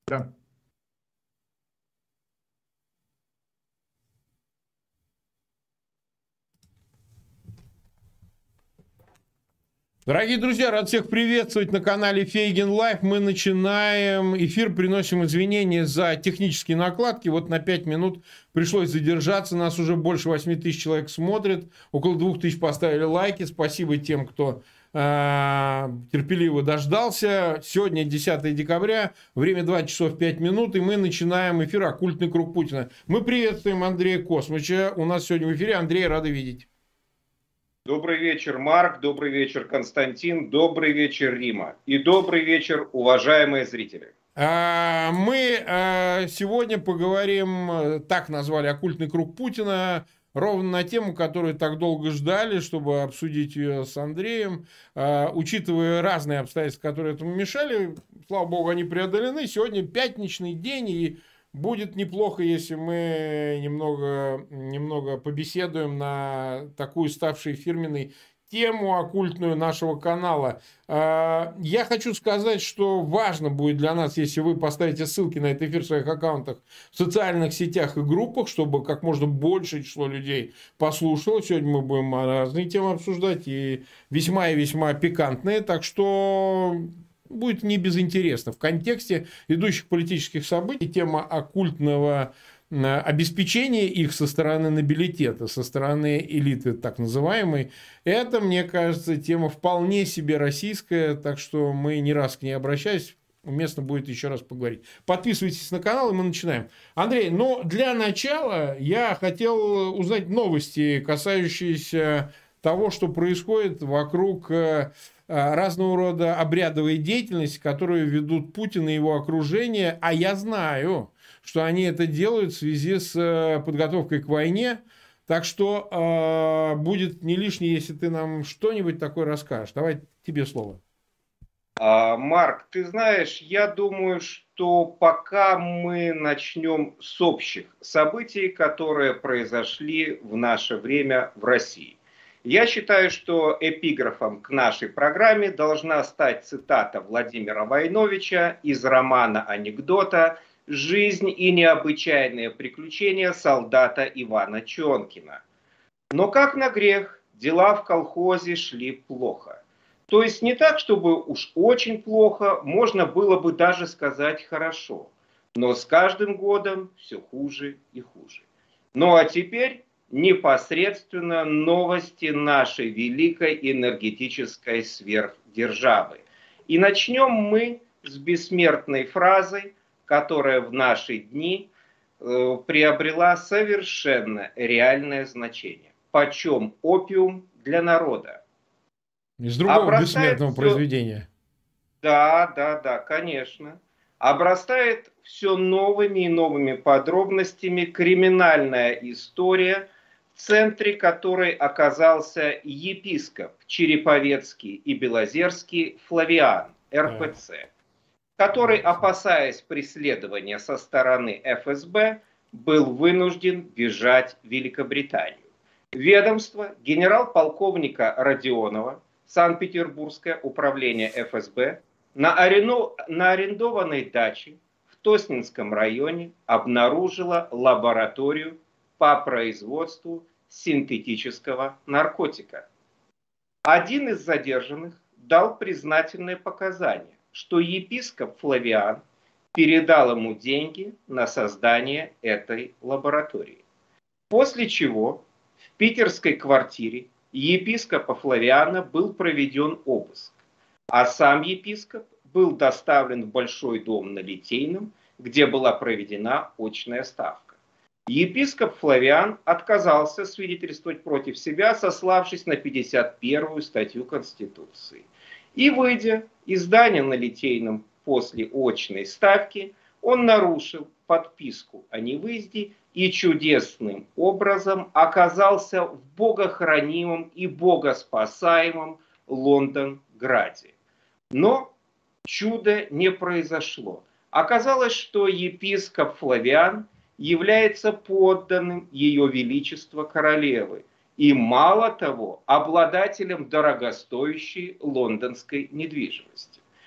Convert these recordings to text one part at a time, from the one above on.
Да. Дорогие друзья, рад всех приветствовать на канале Фейгин Лайф. Мы начинаем эфир, приносим извинения за технические накладки. Вот на 5 минут пришлось задержаться. Нас уже больше 8 тысяч человек смотрит. Около 2 тысяч поставили лайки. Спасибо тем, кто терпеливо дождался. Сегодня 10 декабря, время 2 часов 5 минут, и мы начинаем эфир «Оккультный круг Путина». Мы приветствуем Андрея Космыча. У нас сегодня в эфире. Андрей, рады видеть. Добрый вечер, Марк, добрый вечер, Константин, добрый вечер, Рима и добрый вечер, уважаемые зрители. Мы сегодня поговорим, так назвали «Оккультный круг Путина», ровно на тему, которую так долго ждали, чтобы обсудить ее с Андреем. Учитывая разные обстоятельства, которые этому мешали, слава богу, они преодолены. Сегодня пятничный день, и будет неплохо, если мы немного побеседуем на такую ставшую фирменной тему оккультную нашего канала. Я хочу сказать, что важно будет для нас, если вы поставите ссылки на этот эфир в своих аккаунтах в социальных сетях и группах, чтобы как можно большее число людей послушало. Сегодня мы будем разные темы обсуждать, и весьма пикантные, так что будет не безинтересно. В контексте идущих политических событий тема оккультного обеспечение их со стороны нобилитета, со стороны элиты так называемой, это, мне кажется, тема вполне себе российская, так что мы не раз к ней обращались, уместно будет еще раз поговорить. Подписывайтесь на канал, и мы начинаем. Андрей, ну, для начала я хотел узнать новости, касающиеся того, что происходит вокруг разного рода обрядовой деятельности, которую ведут Путин и его окружение, а я знаю, что они это делают в связи с подготовкой к войне. Так что будет не лишнее, если ты нам что-нибудь такое расскажешь. Давай тебе слово. Марк, ты знаешь, я думаю, что пока мы начнем с общих событий, которые произошли в наше время в России. Я считаю, что эпиграфом к нашей программе должна стать цитата Владимира Войновича из романа «Анекдота» «Жизнь и необычайные приключения солдата Ивана Чонкина». Но как на грех, дела в колхозе шли плохо. То есть не так, чтобы уж очень плохо, можно было бы даже сказать хорошо. Но с каждым годом все хуже и хуже. Ну а теперь непосредственно новости нашей великой энергетической сверхдержавы. И начнем мы с бессмертной фразой, которая в наши дни приобрела совершенно реальное значение. Почем опиум для народа? Из другого Обрастает бессмертного все, произведения. да, конечно. Обрастает все новыми и новыми подробностями криминальная история, в центре которой оказался епископ Череповецкий и Белозерский Флавиан, Так. РПЦ, который, опасаясь преследования со стороны ФСБ, был вынужден бежать в Великобританию. Ведомство генерал-полковника Родионова, Санкт-Петербургское управление ФСБ, на арендованной даче в Тоснинском районе обнаружило лабораторию по производству синтетического наркотика. Один из задержанных дал признательные показания, что епископ Флавиан передал ему деньги на создание этой лаборатории. После чего в питерской квартире епископа Флавиана был проведен обыск, а сам епископ был доставлен в Большой дом на Литейном, где была проведена очная ставка. Епископ Флавиан отказался свидетельствовать против себя, сославшись на 51-ю статью Конституции. И, выйдя из здания на Литейном после очной ставки, он нарушил подписку о невыезде и чудесным образом оказался в богохранимом и богоспасаемом Лондонграде. Но чудо не произошло. Оказалось, что епископ Флавиан является подданным Ее Величества Королевы и, мало того, обладателем дорогостоящей лондонской недвижимости.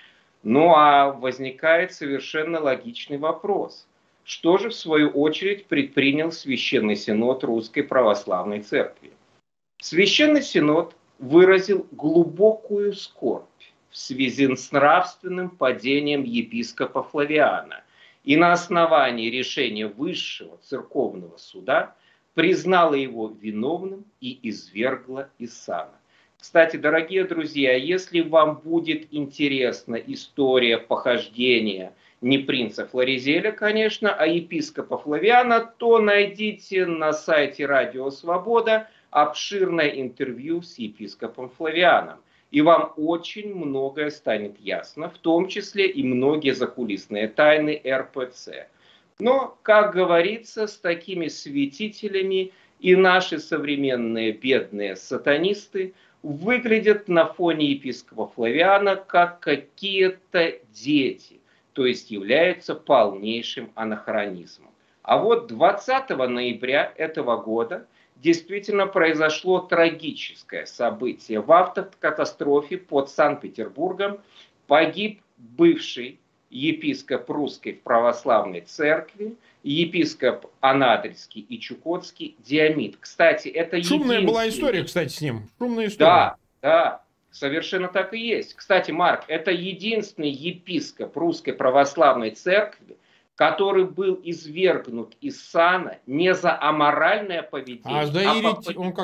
Ну а возникает совершенно логичный вопрос. Что же в свою очередь предпринял Священный Синод Русской Православной Церкви? Священный Синод выразил глубокую скорбь в связи с нравственным падением епископа Флавиана и на основании решения Высшего Церковного Суда признала его виновным и извергла из сана. Кстати, дорогие друзья, если вам будет интересна история похождения не принца Флоризеля, конечно, а епископа Флавиана, то найдите на сайте Радио Свобода обширное интервью с епископом Флавианом. И вам очень многое станет ясно, в том числе и многие закулисные тайны РПЦ. Но, как говорится, с такими святителями и наши современные бедные сатанисты выглядят на фоне епископа Флавиана как какие-то дети, то есть являются полнейшим анахронизмом. А вот 20 ноября этого года действительно произошло трагическое событие. В автокатастрофе под Санкт-Петербургом погиб бывший епископ Русской Православной Церкви, епископ Анадырский и Чукотский Диамид. Кстати, это Шумная была история, кстати, с ним. Шумная история. Да, совершенно так и есть. Кстати, Марк, это единственный епископ Русской Православной Церкви, который был извергнут из сана не за аморальное поведение, по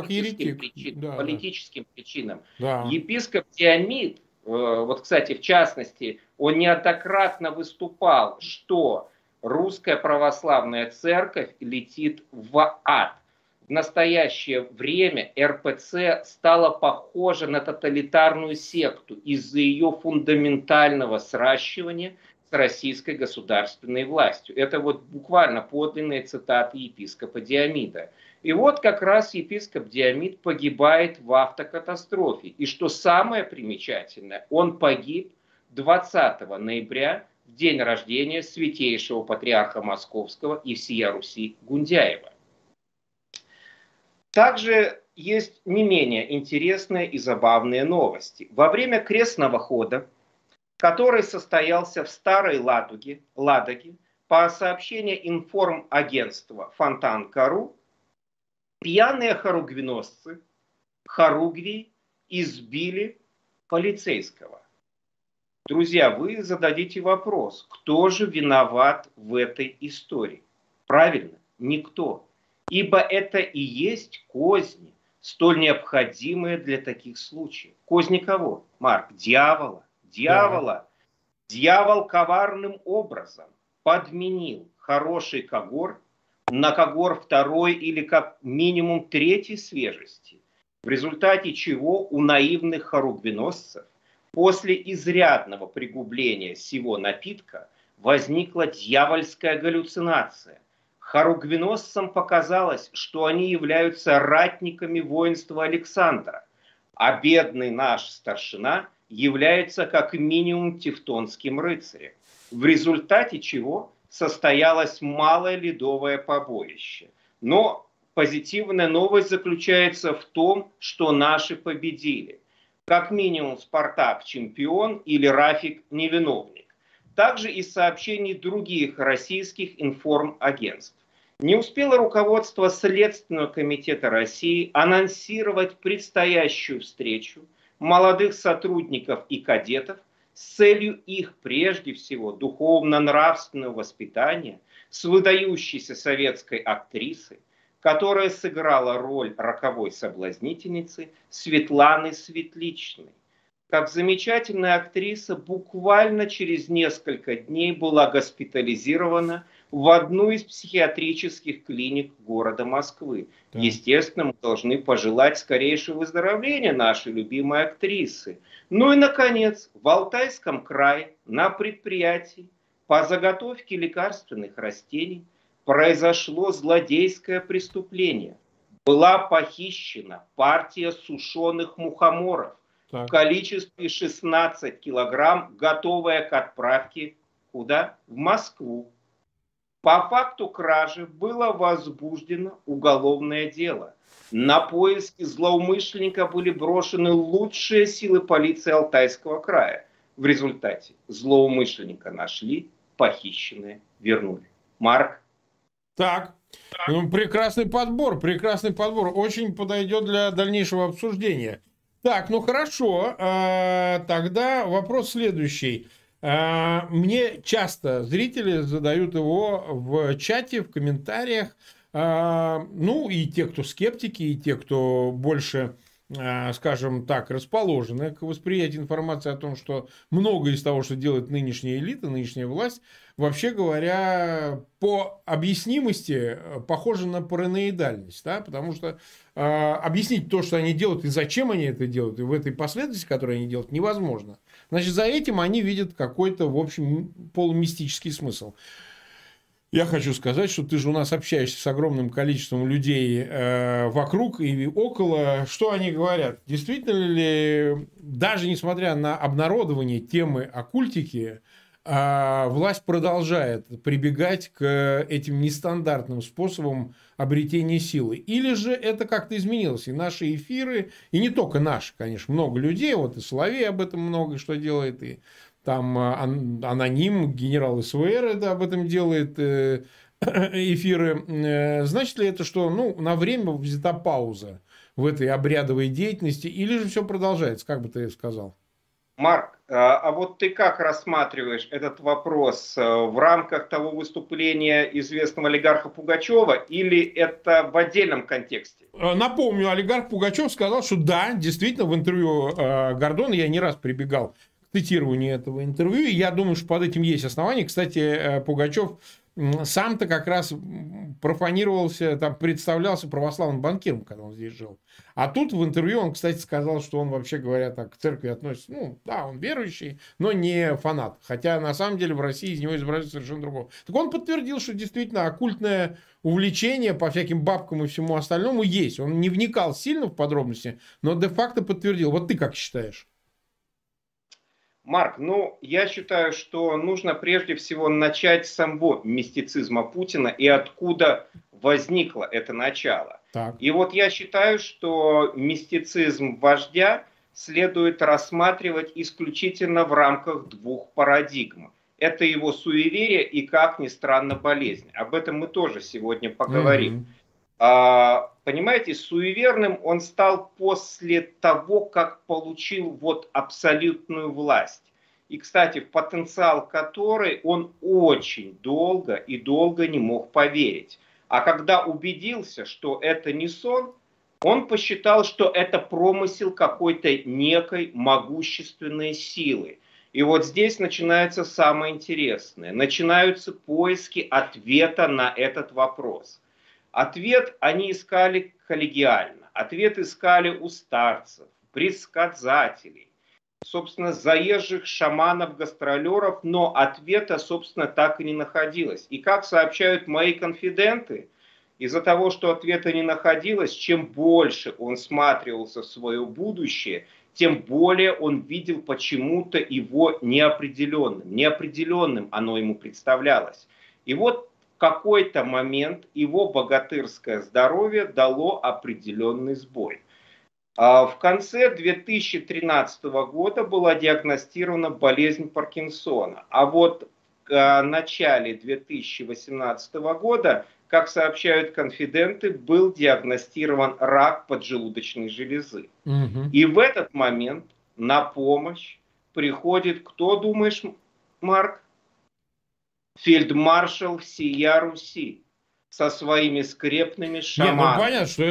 политическим причинам. Да. Епископ Диамид, вот, кстати, в частности, он неоднократно выступал, что Русская Православная Церковь летит в ад. В настоящее время РПЦ стала похожа на тоталитарную секту из-за ее фундаментального сращивания с российской государственной властью. Это вот буквально подлинные цитаты епископа Диамида. И вот как раз епископ Диамид погибает в автокатастрофе. И что самое примечательное, он погиб 20 ноября, в день рождения святейшего патриарха Московского и всея Руси Гундяева. Также есть не менее интересные и забавные новости. Во время крестного хода, который состоялся в Старой Ладоге, по сообщению информагентства Фонтанка.ру, пьяные хоругвеносцы хоругвий избили полицейского. Друзья, вы зададите вопрос, кто же виноват в этой истории? Правильно, никто. Ибо это и есть козни, столь необходимые для таких случаев. Козни кого, Марк? Дьявола. Да. Дьявол коварным образом подменил хороший когор на когор второй или как минимум третьей свежести, в результате чего у наивных хоругвеносцев после изрядного пригубления сего напитка возникла дьявольская галлюцинация. Хоругвеносцам показалось, что они являются ратниками воинства Александра, а бедный наш старшина является как минимум тевтонским рыцарем, в результате чего состоялось малое ледовое побоище. Но позитивная новость заключается в том, что наши победили. Как минимум Спартак чемпион или Рафик невиновник. Также из сообщений других российских информагентств. Не успело руководство Следственного комитета России анонсировать предстоящую встречу молодых сотрудников и кадетов с целью их, прежде всего, духовно-нравственного воспитания с выдающейся советской актрисой, которая сыграла роль роковой соблазнительницы Светланы Светличной. Как замечательная актриса буквально через несколько дней была госпитализирована в одну из психиатрических клиник города Москвы. Да. Естественно, мы должны пожелать скорейшего выздоровления нашей любимой актрисы. Ну и, наконец, в Алтайском крае на предприятии по заготовке лекарственных растений произошло злодейское преступление. Была похищена партия сушеных мухоморов в количестве 16 килограмм, готовая к отправке куда? В Москву. По факту кражи было возбуждено уголовное дело. На поиски злоумышленника были брошены лучшие силы полиции Алтайского края. В результате злоумышленника нашли, похищенное вернули. Марк? Так, ну, прекрасный подбор, прекрасный подбор. Очень подойдет для дальнейшего обсуждения. Так, ну хорошо, тогда вопрос следующий. Мне часто зрители задают его в чате, в комментариях. Ну, и те, кто скептики, и те, кто больше, скажем так, расположены к восприятию информации о том, что многое из того, что делает нынешняя элита, нынешняя власть, вообще говоря, по объяснимости похоже на параноидальность, да? Потому что объяснить то, что они делают и зачем они это делают, и в этой последовательности, которую они делают, невозможно. Значит, за этим они видят какой-то, в общем, полумистический смысл. Я хочу сказать, что ты же у нас общаешься с огромным количеством людей вокруг и около. Что они говорят? Действительно ли, даже несмотря на обнародование темы оккультики, власть продолжает прибегать к этим нестандартным способам обретения силы? Или же это как-то изменилось? И наши эфиры, и не только наши, конечно, много людей, вот и Соловей об этом много что делает, и там аноним, генерал СВР это об этом делает, эфиры. Значит ли это, что на время взята пауза в этой обрядовой деятельности, или же все продолжается, как бы ты сказал? Марк, а вот ты как рассматриваешь этот вопрос в рамках того выступления известного олигарха Пугачева или это в отдельном контексте? Напомню, олигарх Пугачев сказал, что да, действительно, в интервью Гордона я не раз прибегал к цитированию этого интервью, и я думаю, что под этим есть основания. Кстати, Пугачев сам-то как раз профанировался, там, представлялся православным банкиром, когда он здесь жил. А тут в интервью он, кстати, сказал, что он, вообще говоря, так к церкви относится. Да, он верующий, но не фанат. Хотя, на самом деле, в России из него изображают совершенно другого. Так он подтвердил, что действительно оккультное увлечение по всяким бабкам и всему остальному есть. Он не вникал сильно в подробности, но де-факто подтвердил. Вот ты как считаешь? Марк, я считаю, что нужно прежде всего начать с самого мистицизма Путина и откуда возникло это начало. Так. И вот я считаю, что мистицизм вождя следует рассматривать исключительно в рамках двух парадигм. Это его суеверие и, как ни странно, болезнь. Об этом мы тоже сегодня поговорим. Понимаете, суеверным он стал после того, как получил вот абсолютную власть. И, кстати, в потенциал которой он очень долго и долго не мог поверить. А когда убедился, что это не сон, он посчитал, что это промысел какой-то некой могущественной силы. И вот здесь начинается самое интересное. Начинаются поиски ответа на этот вопрос. Ответ они искали коллегиально. Ответ искали у старцев, предсказателей, собственно, заезжих шаманов-гастролеров, но ответа, собственно, так и не находилось. И как сообщают мои конфиденты, из-за того, что ответа не находилось, чем больше он всматривался в свое будущее, тем более он видел почему-то его неопределенным. Неопределенным оно ему представлялось. И вот в какой-то момент его богатырское здоровье дало определенный сбой. В конце 2013 года была диагностирована болезнь Паркинсона. А вот в начале 2018 года, как сообщают конфиденты, был диагностирован рак поджелудочной железы. И в этот момент на помощь приходит, кто, думаешь, Марк? Фельдмаршал всея Руси со своими скрепными шаманами. Нет, понятно, что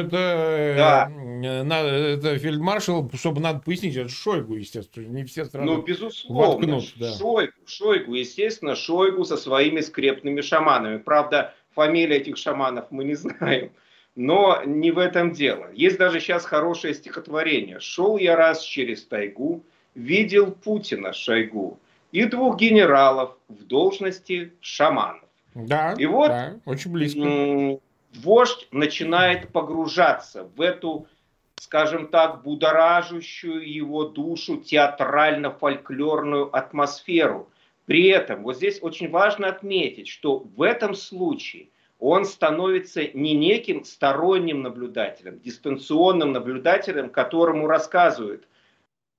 это фельдмаршал, чтобы надо пояснить, это Шойгу, естественно, не все сразу безусловно, воткнут. Да. Шойгу, естественно, Шойгу со своими скрепными шаманами. Правда, фамилии этих шаманов мы не знаем, но не в этом дело. Есть даже сейчас хорошее стихотворение. «Шел я раз через тайгу, видел Путина Шойгу и двух генералов в должности шаманов». Да, и вот да, очень близко. Вождь начинает погружаться в эту, скажем так, будоражащую его душу театрально-фольклорную атмосферу. При этом, вот здесь очень важно отметить, что в этом случае он становится не неким сторонним наблюдателем, дистанционным наблюдателем, которому рассказывают: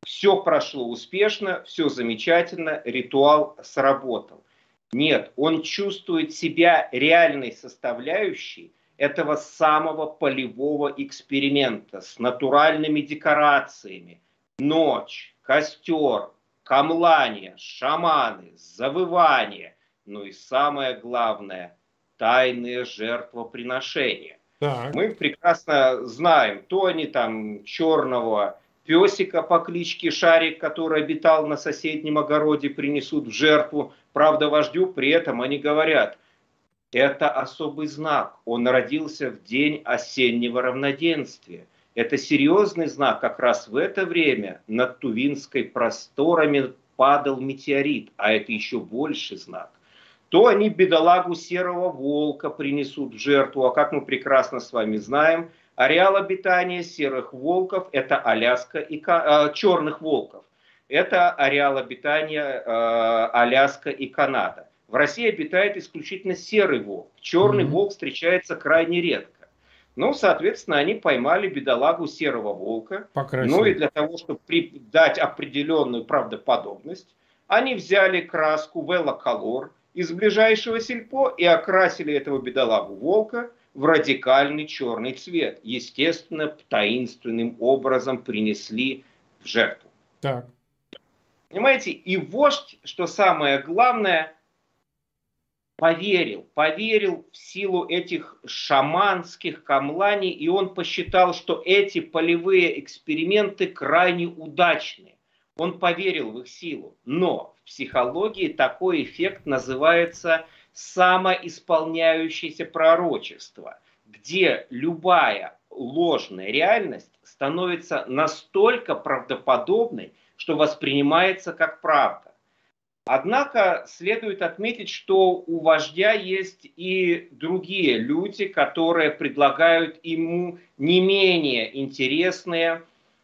все прошло успешно, все замечательно, ритуал сработал. Нет, он чувствует себя реальной составляющей этого самого полевого эксперимента с натуральными декорациями. Ночь, костер, камлание, шаманы, завывание, ну и самое главное, тайные жертвоприношения. Так. Мы прекрасно знаем, то они там черного песика по кличке Шарик, который обитал на соседнем огороде, принесут в жертву. Правда, вождю при этом они говорят, это особый знак, он родился в день осеннего равноденствия. Это серьезный знак, как раз в это время над Тувинской просторами падал метеорит, а это еще больше знак. То они бедолагу серого волка принесут в жертву, а как мы прекрасно с вами знаем, ареал обитания серых волков – это Аляска и черных волков. Это ареал обитания Аляска и Канада. В России обитает исключительно серый волк. Черный волк встречается крайне редко. Ну, соответственно, они поймали бедолагу серого волка. Покрасили. Ну и для того, чтобы дать определенную правдоподобность, они взяли краску Велоколор из ближайшего сельпо и окрасили этого бедолагу волка в радикальный черный цвет. Естественно, таинственным образом принесли в жертву. Так. Понимаете, и вождь, что самое главное, поверил в силу этих шаманских камланий, и он посчитал, что эти полевые эксперименты крайне удачны. Он поверил в их силу. Но в психологии такой эффект называется самоисполняющееся пророчество, где любая ложная реальность становится настолько правдоподобной, что воспринимается как правда. Однако следует отметить, что у вождя есть и другие люди, которые предлагают ему не менее интересные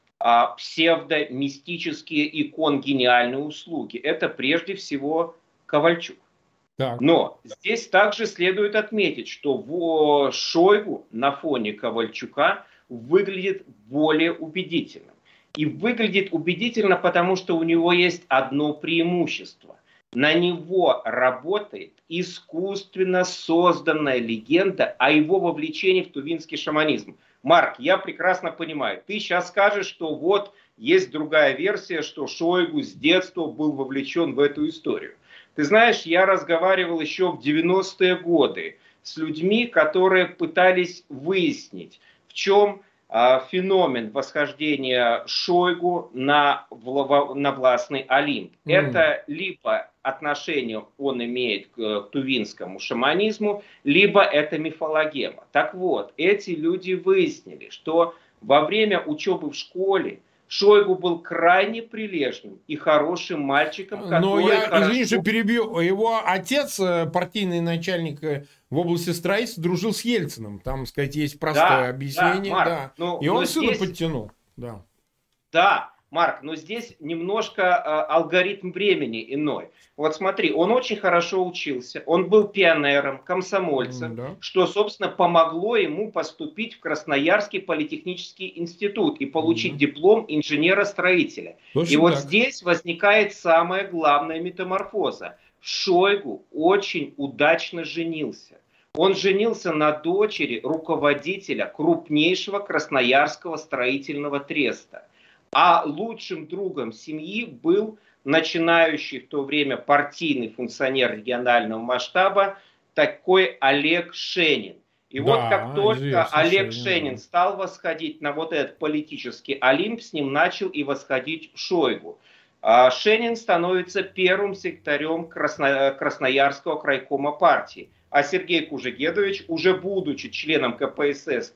псевдомистические и конгениальные услуги. Это прежде всего Ковальчук. Так. Но здесь также следует отметить, что Шойгу на фоне Ковальчука выглядит более убедительным. И выглядит убедительно, потому что у него есть одно преимущество. На него работает искусственно созданная легенда о его вовлечении в тувинский шаманизм. Марк, я прекрасно понимаю, ты сейчас скажешь, что вот есть другая версия, что Шойгу с детства был вовлечен в эту историю. Ты знаешь, я разговаривал еще в 90-е годы с людьми, которые пытались выяснить, в чем феномен восхождения Шойгу на властный Олимп. Это либо отношение он имеет к тувинскому шаманизму, либо это мифологема. Так вот, эти люди выяснили, что во время учебы в школе Шойгу был крайне прилежным и хорошим мальчиком, который Но я, хорошо... извини, что перебью. Его отец, партийный начальник в области строительства, дружил с Ельциным. Там, сказать, есть простое объяснение. Марк, да. И он сына подтянул. Да. Да, Марк, но здесь немножко алгоритм времени иной. Вот смотри, он очень хорошо учился, он был пионером, комсомольцем, что, собственно, помогло ему поступить в Красноярский политехнический институт и получить диплом инженера-строителя. И вот здесь возникает самая главная метаморфоза. Шойгу очень удачно женился. Он женился на дочери руководителя крупнейшего красноярского строительного треста. А лучшим другом семьи был начинающий в то время партийный функционер регионального масштаба, такой Олег Шенин. И вот как только Олег Шенин стал восходить на вот этот политический Олимп, с ним начал и восходить Шойгу. Шенин становится первым секретарем Красноярского крайкома партии. А Сергей Кужегедович, уже будучи членом КПСС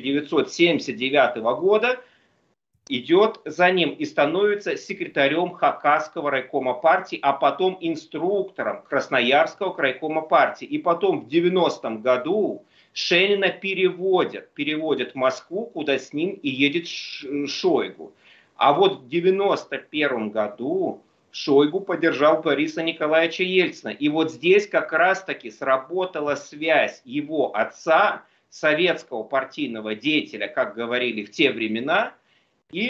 1979 года, идет за ним и становится секретарем Хакасского райкома партии, а потом инструктором Красноярского крайкома партии. И потом в 90-м году Шенина переводят в Москву, куда с ним и едет Шойгу. А вот в 91 году Шойгу поддержал Бориса Николаевича Ельцина. И вот здесь как раз-таки сработала связь его отца, советского партийного деятеля, как говорили в те времена, и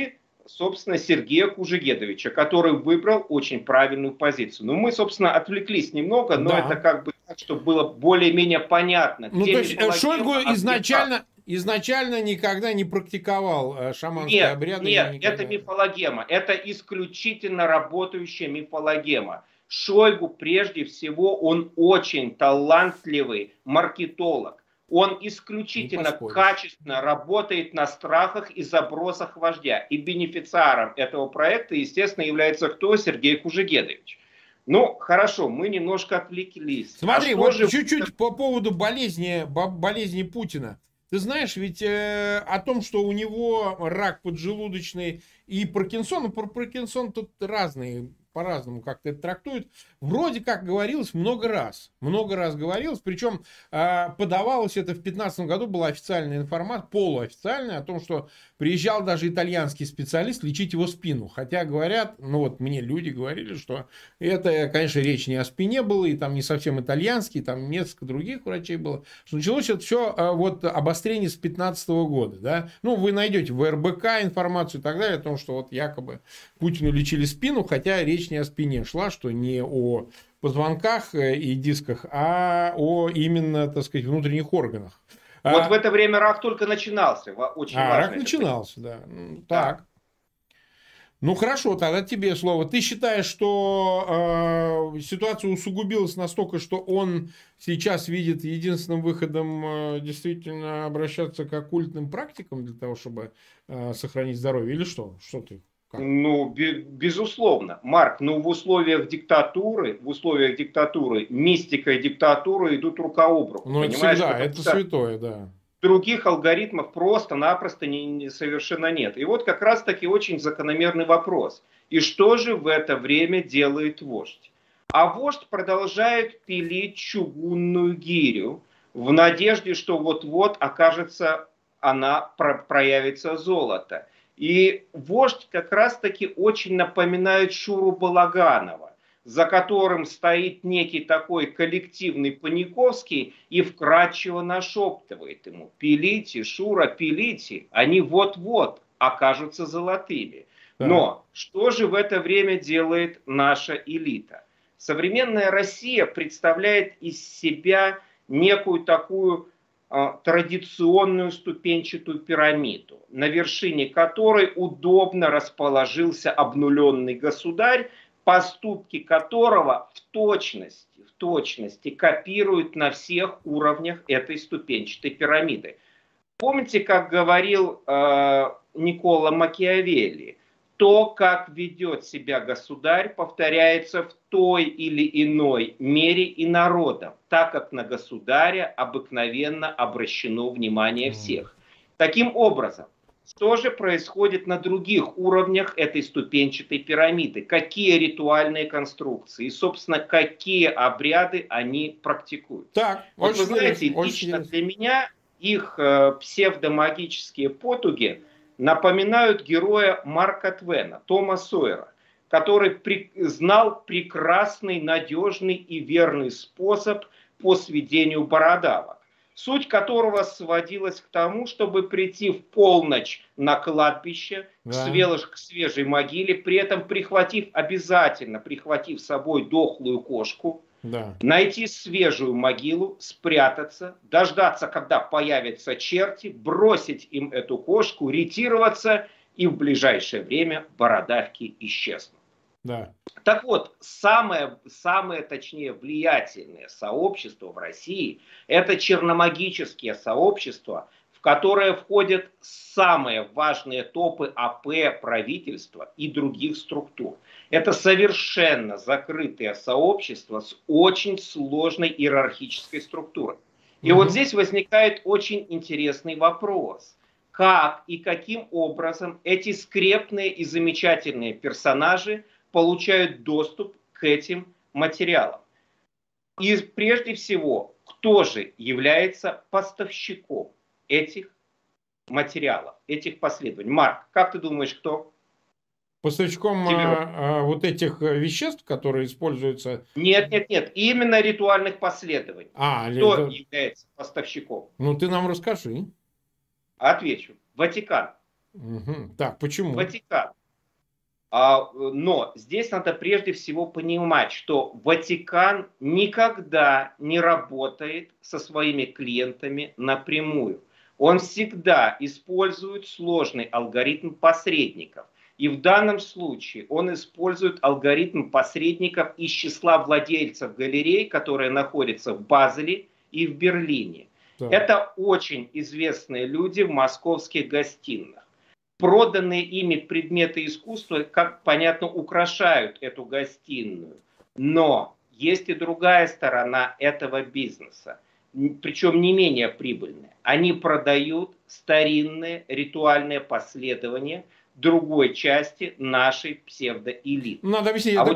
собственно, Сергея Кужегедовича, который выбрал очень правильную позицию. Но мы, собственно, отвлеклись немного, но это Да. как бы так, чтобы было более-менее понятно, Ну, где то есть Шойгу мифологема, а где правда. изначально никогда не практиковал шаманские Нет, обряды и нет, это никогда... мифологема. Это исключительно работающая мифологема. Шойгу, прежде всего, он очень талантливый маркетолог. Он Не исключительно поспоришь. качественно работает на страхах и забросах вождя. И бенефициаром этого проекта, естественно, является кто? Сергей Кужегедович. Ну, хорошо, мы немножко отвлеклись. А Смотри, что вот же... чуть-чуть по поводу болезни Путина. Ты знаешь, ведь о том, что у него рак поджелудочный и Паркинсон, ну, про Паркинсон тут разные, по-разному как-то это трактуют. Вроде как говорилось много раз. Много раз говорилось. Причем подавалось это в 2015 году, была официальная информация, полуофициальная, о том, что приезжал даже итальянский специалист лечить его спину. Хотя говорят, ну вот мне люди говорили, что это, конечно, речь не о спине было, и там не совсем итальянский, там несколько других врачей было. Что началось это все вот обострение с 2015 года. Да? Ну, вы найдете в РБК информацию и так далее, о том, что вот якобы Путину лечили спину, хотя речь не о спине шла, что не о позвонках и дисках, а о именно, так сказать, внутренних органах. Вот в это время рак только начинался. Очень важно Рак это начинался, да. понимать. Так. Ну хорошо, тогда тебе слово. Ты считаешь, что ситуация усугубилась настолько, что он сейчас видит единственным выходом действительно обращаться к оккультным практикам для того, чтобы сохранить здоровье? Или что? Что ты? Как? Ну, безусловно, Марк, но в условиях диктатуры, мистика и диктатура идут рука об руку, Ну это понимаешь? всегда, Потому это что святое, да. других алгоритмов просто-напросто совершенно нет. И вот как раз-таки очень закономерный вопрос. И что же в это время делает вождь? А вождь продолжает пилить чугунную гирю в надежде, что вот-вот окажется, проявится золото. И вождь как раз-таки очень напоминает Шуру Балаганова, за которым стоит некий такой коллективный Паниковский и вкратчиво нашептывает ему: пилите, Шура, пилите, они вот-вот окажутся золотыми. Так. Но что же в это время делает наша элита? Современная Россия представляет из себя некую такую традиционную ступенчатую пирамиду, на вершине которой удобно расположился обнуленный государь, поступки которого в точности копируют на всех уровнях этой ступенчатой пирамиды. Помните, как говорил Никколо Макиавелли? То, как ведет себя государь, повторяется в той или иной мере и народом, так как на государя обыкновенно обращено внимание всех. Таким образом, что же происходит на других уровнях этой ступенчатой пирамиды? Какие ритуальные конструкции и, собственно, какие обряды они практикуют? Так, Вот вы очень знаете, интересно, очень лично интересно. для меня их псевдомагические потуги напоминают героя Марка Твена, Тома Сойера, который знал прекрасный, надежный и верный способ по сведению бородавок, суть которого сводилась к тому, чтобы прийти в полночь на кладбище, Да. к свежей могиле, при этом обязательно прихватив с собой дохлую кошку, Да. найти свежую могилу, спрятаться, дождаться, когда появятся черти, бросить им эту кошку, ретироваться, и в ближайшее время бородавки исчезнут. Да. Так вот, точнее, влиятельное сообщество в России — это черномагические сообщества, в которые входят самые важные топы АП, правительства и других структур. Это совершенно закрытое сообщество с очень сложной иерархической структурой. И вот здесь возникает очень интересный вопрос. Как и каким образом эти скрепные и замечательные персонажи получают доступ к этим материалам? И прежде всего, кто же является поставщиком этих материалов, этих последований? Марк, как ты думаешь, кто? Поставщиком Тебе... вот этих веществ, которые используются... Нет, именно ритуальных последований. Кто является поставщиком? Ну, ты нам расскажи. Отвечу. Ватикан. Угу. Так, почему? Ватикан. Но здесь надо прежде всего понимать, что Ватикан никогда не работает со своими клиентами напрямую. Он всегда использует сложный алгоритм посредников. И в данном случае он использует алгоритм посредников из числа владельцев галерей, которые находятся в Базеле и в Берлине. Так. Это очень известные люди в московских гостиных. Проданные ими предметы искусства, как понятно, украшают эту гостиную. Но есть и другая сторона этого бизнеса, причем не менее прибыльная. Они продают старинные ритуальные последования другой части нашей псевдоэлиты. Надо объяснить, это вот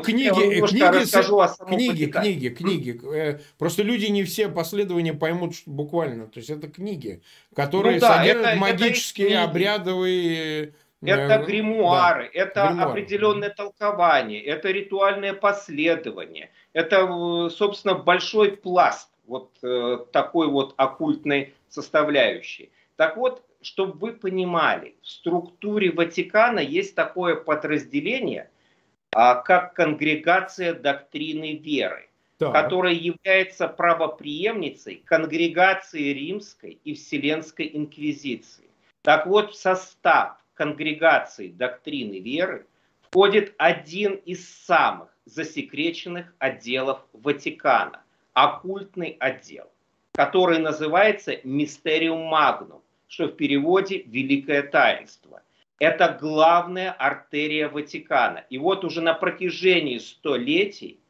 книги. Просто люди не все последования поймут буквально. То есть это книги, которые содержат магические, обрядовые... Это гримуары, это определенное толкование, это ритуальное последование, это, собственно, большой пласт вот такой вот оккультной составляющей. Так вот, чтобы вы понимали, в структуре Ватикана есть такое подразделение, как Конгрегация доктрины веры, которая является правопреемницей Конгрегации Римской и Вселенской Инквизиции. Так вот, в состав Конгрегации доктрины веры входит один из самых засекреченных отделов Ватикана, оккультный отдел, который называется Mysterium Magnum, что в переводе «Великое таинство». Это главная артерия Ватикана. И вот уже на протяжении столетий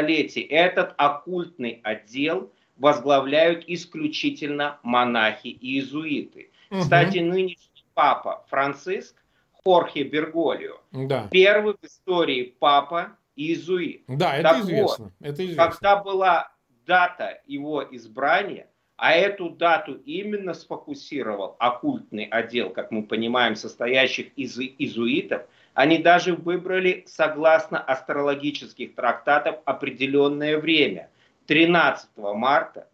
этот оккультный отдел возглавляют исключительно монахи и иезуиты. Кстати, нынешний папа Франциск, Хорхе Бергольо, первый в истории папа иезуит. Да, это известно. Когда была дата его избрания, а эту дату именно сфокусировал оккультный отдел, как мы понимаем, состоящих из иезуитов, они даже выбрали, согласно астрологических трактатов, определенное время. 13 марта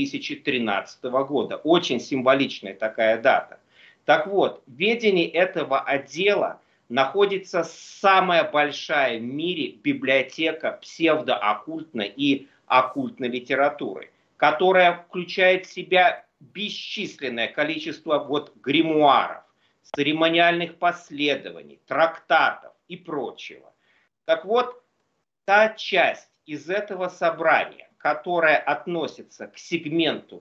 2013 года. Очень символичная такая дата. Так вот, в ведении этого отдела находится самая большая в мире библиотека псевдооккультной и оккультной литературы, которая включает в себя бесчисленное количество гримуаров, церемониальных последований, трактатов и прочего. Так вот, та часть из этого собрания, которая относится к сегменту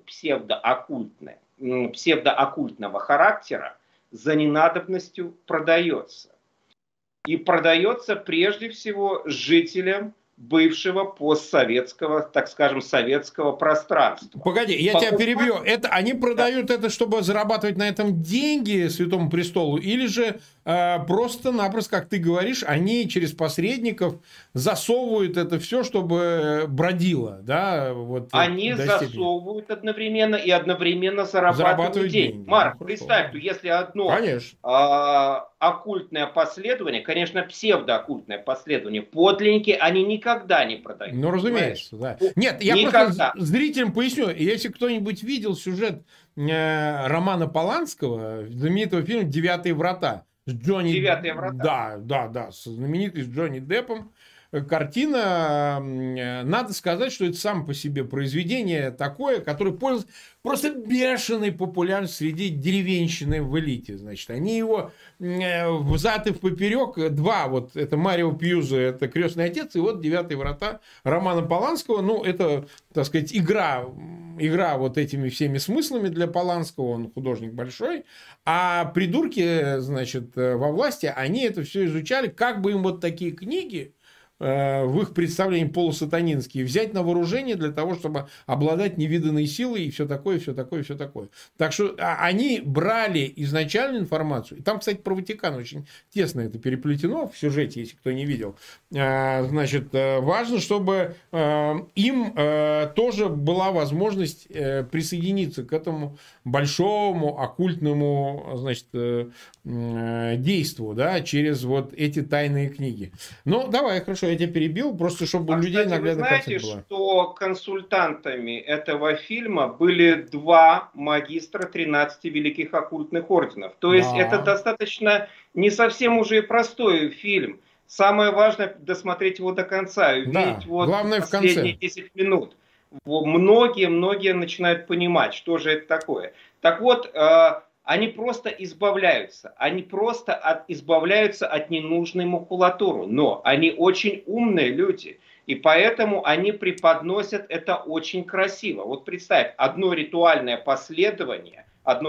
псевдооккультного характера, за ненадобностью продается. И продается прежде всего жителям бывшего постсоветского, так скажем, советского пространства. Погоди, я тебя перебью. Это, они продают это, чтобы зарабатывать на этом деньги Святому Престолу, или же просто-напросто, как ты говоришь, они через посредников засовывают это все, чтобы бродило, да? Они засовывают одновременно зарабатывают деньги. Марк, представь, если одно оккультное последование, конечно, псевдооккультное последование, подлинники, они никогда не продают. Ну, разумеется, да. Нет, я просто зрителям поясню, если кто-нибудь видел сюжет Романа Поланского, знаменитого фильма «Девятые врата», с Джонни... «Девятые врата». Да, знаменитый с Джонни Деппом. Картина, надо сказать, что это само по себе произведение такое, которое пользуется просто бешеной популярностью среди деревенщины в элите. Значит, они его взад и впоперек, это Марио Пьюзо, это «Крестный отец», и вот «Девятые врата» Романа Поланского. Ну, это, так сказать, игра вот этими всеми смыслами для Поланского, он художник большой. А придурки, значит, во власти, они это все изучали, как бы им вот такие книги в их представлении полусатанинские взять на вооружение для того, чтобы обладать невиданной силой и все такое. Так что они брали изначальную информацию. И там, кстати, про Ватикан очень тесно это переплетено в сюжете, если кто не видел. Значит, важно, чтобы им тоже была возможность присоединиться к этому большому оккультному, значит, действу, да, через вот эти тайные книги. Ну, давай, хорошо. Хорошо, я тебя перебил, просто чтобы у людей наглядная картинка была. Вы знаете, что консультантами этого фильма были 2 магистра 13 великих оккультных орденов. То есть это достаточно не совсем уже простой фильм. Самое важное досмотреть его до конца, увидеть главное последние в конце. 10 минут. Многие начинают понимать, что же это такое. Так вот, они просто избавляются. Они просто избавляются от ненужной макулатуры. Но они очень умные люди. И поэтому они преподносят это очень красиво. Вот представь, одно ритуальное последование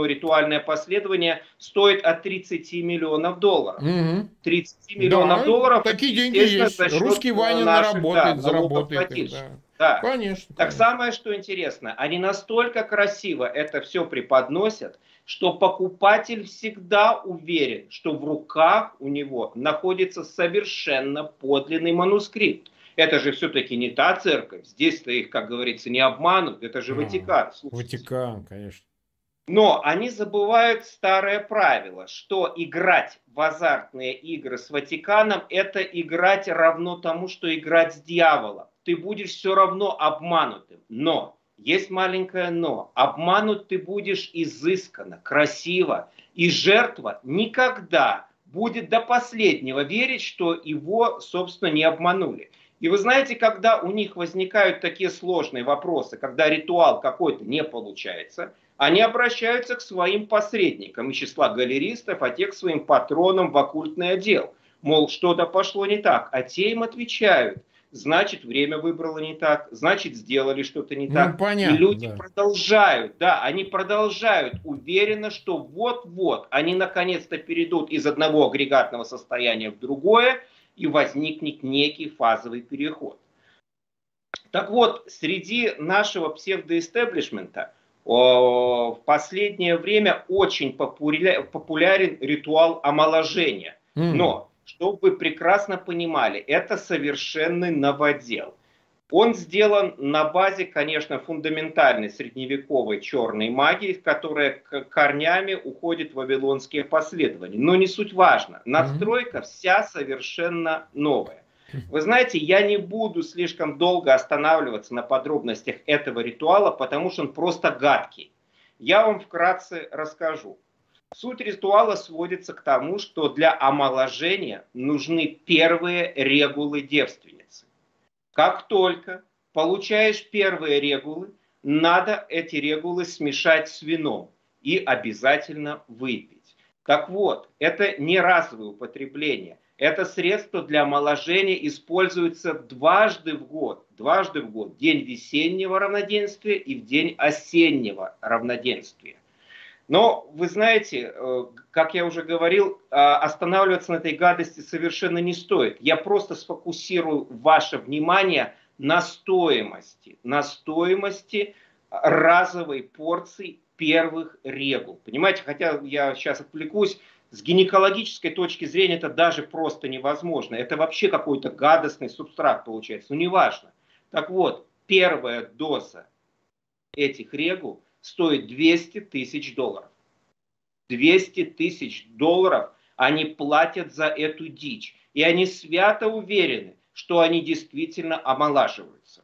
стоит от 30 миллионов долларов. 30 миллионов долларов. Такие деньги есть. Русский Ванин наработает, заработает. Да. Конечно. Так самое, что интересно, они настолько красиво это все преподносят, что покупатель всегда уверен, что в руках у него находится совершенно подлинный манускрипт. Это же все-таки не та церковь. Здесь-то их, как говорится, не обманут. Это же Ватикан. Слушайте. Ватикан, конечно. Но они забывают старое правило, что играть в азартные игры с Ватиканом – это играть равно тому, что играть с дьяволом. Ты будешь все равно обманутым. Но, есть маленькое но, обманут ты будешь изысканно, красиво. И жертва никогда будет до последнего верить, что его, собственно, не обманули. И вы знаете, когда у них возникают такие сложные вопросы, когда ритуал какой-то не получается, они обращаются к своим посредникам из числа галеристов, а те к своим патронам в оккультный отдел. Мол, что-то пошло не так. А те им отвечают. Значит, время выбрало не так, значит, сделали что-то не так. Понятно, и люди продолжают, они продолжают уверенно, что вот-вот они наконец-то перейдут из одного агрегатного состояния в другое, и возникнет некий фазовый переход. Так вот, среди нашего псевдоэстеблишмента в последнее время очень популярен ритуал омоложения. Но, чтобы вы прекрасно понимали, это совершенный новодел. Он сделан на базе, конечно, фундаментальной средневековой черной магии, которая корнями уходит в вавилонские последования. Но не суть важно. Настройка вся совершенно новая. Вы знаете, я не буду слишком долго останавливаться на подробностях этого ритуала, потому что он просто гадкий. Я вам вкратце расскажу. Суть ритуала сводится к тому, что для омоложения нужны первые регулы девственницы. Как только получаешь первые регулы, надо эти регулы смешать с вином и обязательно выпить. Так вот, это не разовое употребление. Это средство для омоложения используется дважды в год. В день весеннего равноденствия и в день осеннего равноденствия. Но вы знаете, как я уже говорил, останавливаться на этой гадости совершенно не стоит. Я просто сфокусирую ваше внимание на стоимости разовой порции первых регул. Понимаете, хотя я сейчас отвлекусь, с гинекологической точки зрения это даже просто невозможно. Это вообще какой-то гадостный субстрат получается, но неважно. Так вот, первая доза этих регул стоит $200 тысяч. $200 тысяч они платят за эту дичь. И они свято уверены, что они действительно омолаживаются.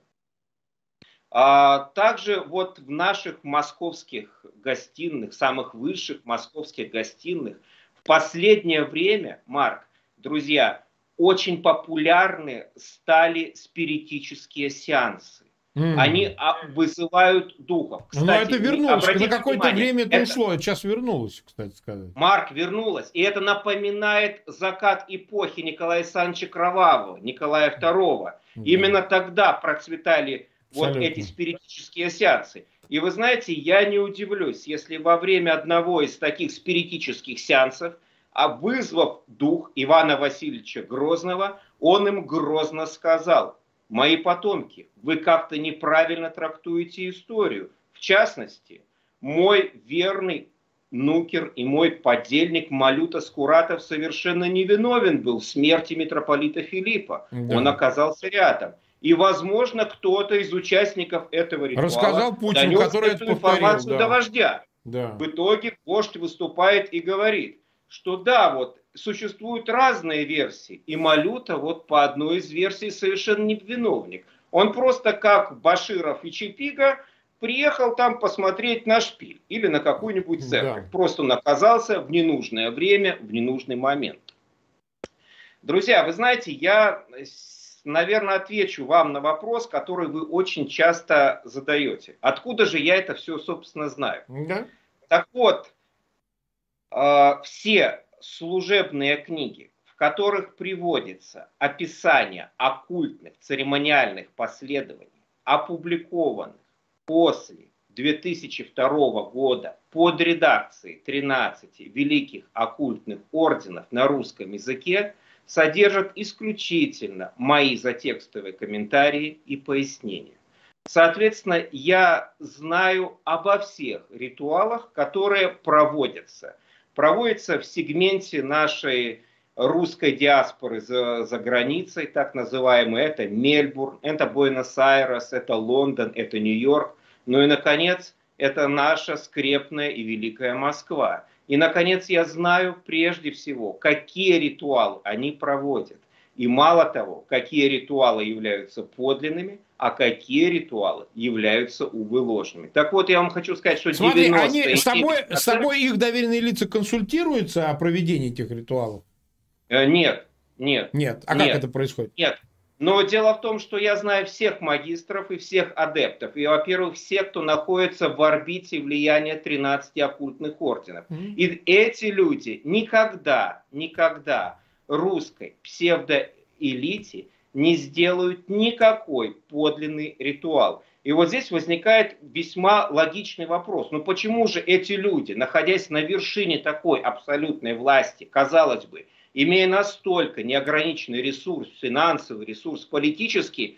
Также вот в наших московских гостиных, самых высших московских гостиных, в последнее время, Марк, друзья, очень популярны стали спиритические сеансы. Они вызывают духов. Кстати, но это вернулось. На какое-то время это ушло. Сейчас вернулось, кстати сказать. Марк, вернулось. И это напоминает закат эпохи Николая Александровича Кровавого, Николая II. Именно тогда процветали вот эти спиритические сеансы. И вы знаете, я не удивлюсь, если во время одного из таких спиритических сеансов, вызвав дух Ивана Васильевича Грозного, он им грозно сказал: «Мои потомки, вы как-то неправильно трактуете историю. В частности, мой верный нукер и мой подельник Малюта Скуратов совершенно невиновен был в смерти митрополита Филиппа. Да. Он оказался рядом. И, возможно, кто-то из участников этого ритуала рассказал Путину, который эту информацию до вождя». Да. В итоге вождь выступает и говорит, что да, вот существуют разные версии, и Малюта вот по одной из версий совершенно не виновник. Он просто как Баширов и Чипига приехал там посмотреть на шпиль или на какую-нибудь церковь. Да. Просто он оказался в ненужное время, в ненужный момент. Друзья, вы знаете, я, наверное, отвечу вам на вопрос, который вы очень часто задаете. Откуда же я это все, собственно, знаю? Да. Так вот, все служебные книги, в которых приводится описание оккультных церемониальных последований, опубликованных после 2002 года под редакцией 13 великих оккультных орденов на русском языке, содержат исключительно мои затекстовые комментарии и пояснения. Соответственно, я знаю обо всех ритуалах, которые проводятся. Проводятся в сегменте нашей русской диаспоры за границей, так называемый. Это Мельбурн, это Буэнос-Айрес, это Лондон, это Нью-Йорк. Ну и, наконец, это наша скрепная и великая Москва. И, наконец, я знаю прежде всего, какие ритуалы они проводят. И мало того, какие ритуалы являются подлинными, а какие ритуалы являются, увы, ложными. Так вот, я вам хочу сказать, что 90%... Смотри, они с тобой их доверенные лица консультируются о проведении этих ритуалов? Нет. Нет. А как это происходит? Нет. Но дело в том, что я знаю всех магистров и всех адептов. И, во-первых, всех, кто находится в орбите влияния 13 оккультных орденов. И эти люди никогда русской псевдоэлите не сделают никакой подлинный ритуал. И вот здесь возникает весьма логичный вопрос. Ну почему же эти люди, находясь на вершине такой абсолютной власти, казалось бы, имея настолько неограниченный ресурс, финансовый ресурс, политический,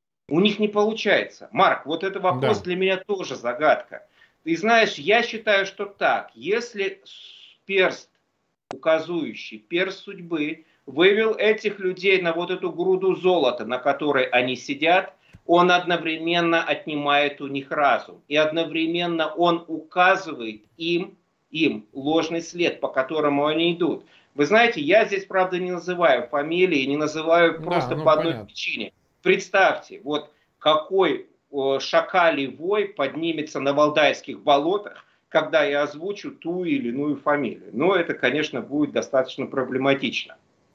у них не получается? Марк, вот это вопрос для меня тоже загадка. Ты знаешь, я считаю, что так. Если перст указующий, перст судьбы, вывел этих людей на вот эту груду золота, на которой они сидят, он одновременно отнимает у них разум. И одновременно он указывает им ложный след, по которому они идут. Вы знаете, я здесь, правда, не называю фамилии, не называю просто по одной причине. Представьте, вот какой шакалий вой поднимется на Валдайских болотах, когда я озвучу ту или иную фамилию. Но это, конечно, будет достаточно проблематично.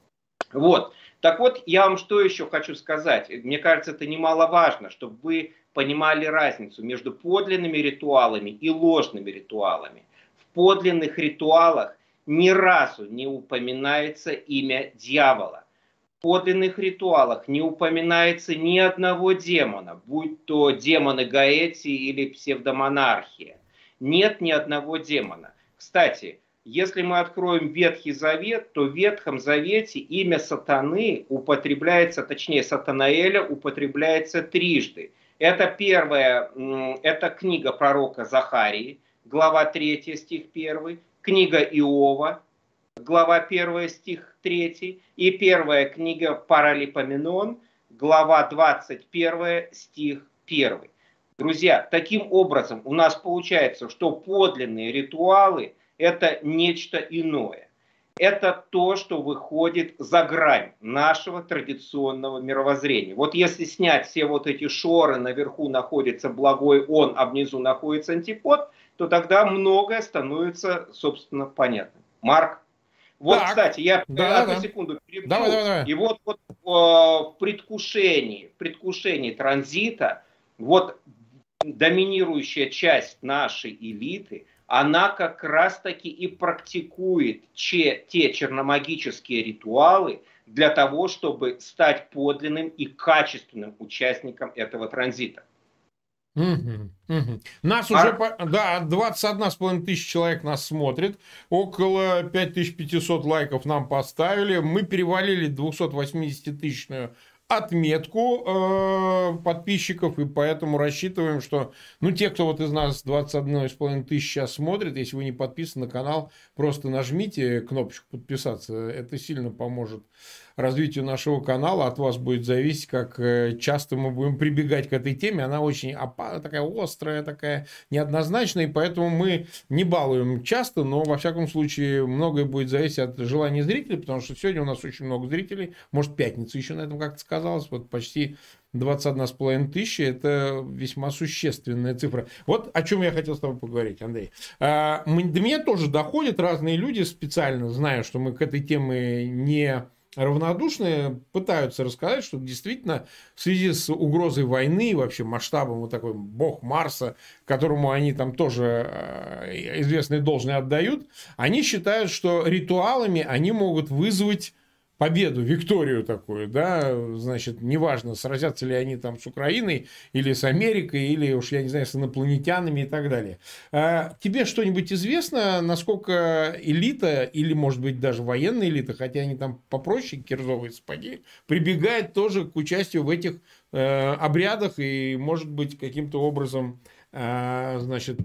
Вот. Так вот, я вам что еще хочу сказать. Мне кажется, это немаловажно, чтобы вы понимали разницу между подлинными ритуалами и ложными ритуалами. В подлинных ритуалах ни разу не упоминается имя дьявола. В подлинных ритуалах не упоминается ни одного демона, будь то демоны Гаэти или псевдомонархия. Нет ни одного демона. Кстати, если мы откроем Ветхий Завет, то в Ветхом Завете имя сатаны употребляется, точнее Сатанаэля употребляется трижды. Это первая, это книга пророка Захарии, глава 3, стих 1, книга Иова, глава 1, стих 3, и первая книга Паралипоменон, глава 21, стих 1. Друзья, таким образом у нас получается, что подлинные ритуалы – это нечто иное. Это то, что выходит за грань нашего традиционного мировоззрения. Вот если снять все вот эти шоры, наверху находится благой он, а внизу находится антипод, то тогда многое становится, собственно, понятным. Марк? Вот, так, кстати, я одну секунду перебью. Давай. И вот в предвкушении транзита, вот доминирующая часть нашей элиты, она как раз-таки и практикует те черномагические ритуалы для того, чтобы стать подлинным и качественным участником этого транзита. Нас уже, 21,5 тысяч человек нас смотрит, около 5500 лайков нам поставили, мы перевалили 280-тысячную отметку подписчиков, и поэтому рассчитываем, что те, кто вот из нас 21,5 тысяч сейчас смотрит, если вы не подписаны на канал, просто нажмите кнопочку подписаться, это сильно поможет развитию нашего канала. От вас будет зависеть, как часто мы будем прибегать к этой теме. Она очень такая острая, такая неоднозначная, и поэтому мы не балуем часто, но, во всяком случае, многое будет зависеть от желания зрителей, потому что сегодня у нас очень много зрителей. Может, пятница еще на этом как-то сказалось. Вот почти 21,5 тысячи – это весьма существенная цифра. Вот о чем я хотел с тобой поговорить, Андрей. До меня тоже доходят разные люди, специально зная, что мы к этой теме не равнодушны, пытаются рассказать, что действительно в связи с угрозой войны и вообще масштабом вот такой бог Марса, которому они там тоже известные должное отдают, они считают, что ритуалами они могут вызвать победу, викторию такую, да, значит, неважно, сразятся ли они там с Украиной или с Америкой, или уж, я не знаю, с инопланетянами и так далее. Тебе что-нибудь известно, насколько элита, или, может быть, даже военная элита, хотя они там попроще, кирзовые сапоги, прибегает тоже к участию в этих обрядах и, может быть, каким-то образом, значит,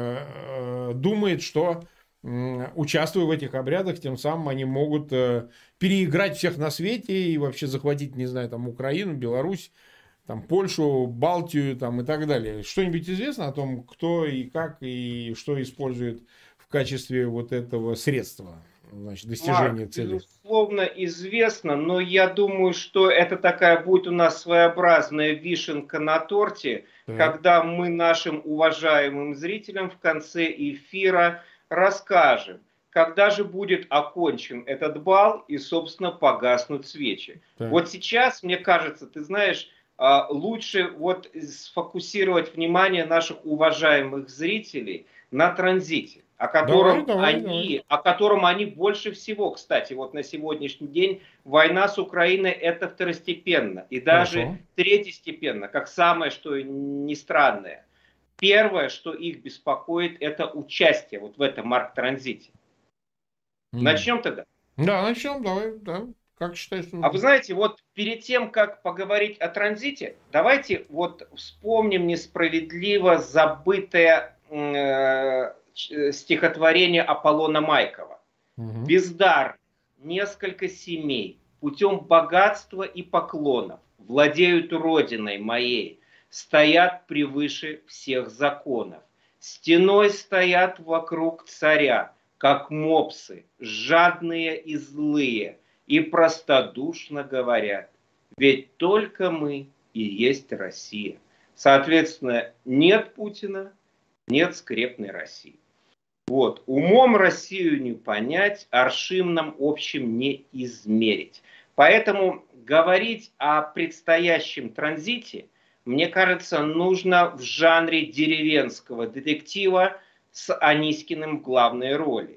думает, что участвуя в этих обрядах, тем самым они могут переиграть всех на свете и вообще захватить, не знаю, там Украину, Беларусь, там Польшу, Балтию там, и так далее. Что-нибудь известно о том, кто и как и что использует в качестве вот этого средства, значит, достижения цели? Безусловно, известно, но я думаю, что это такая будет у нас своеобразная вишенка на торте, когда мы нашим уважаемым зрителям в конце эфира расскажем, когда же будет окончен этот бал и, собственно, погаснут свечи. Вот сейчас, мне кажется, ты знаешь, лучше вот сфокусировать внимание наших уважаемых зрителей на транзите, о котором они больше всего, кстати, вот на сегодняшний день война с Украиной это второстепенно и даже третьестепенно, как самое, что ни странное. Первое, что их беспокоит, это участие вот в этом марк-транзите. Начнем тогда? Да, начнем, давай, да. Как считаешь? А вы знаете, вот перед тем, как поговорить о транзите, давайте вот вспомним несправедливо забытое стихотворение Аполлона Майкова. Бездарно несколько семей путем богатства и поклонов владеют родиной моей, стоят превыше всех законов. Стеной стоят вокруг царя, как мопсы, жадные и злые, и простодушно говорят: ведь только мы и есть Россия. Соответственно, нет Путина, нет скрепной России. Вот. Умом Россию не понять, аршин нам общим не измерить. Поэтому говорить о предстоящем транзите, мне кажется, нужно в жанре деревенского детектива с Анискиным в главной роли.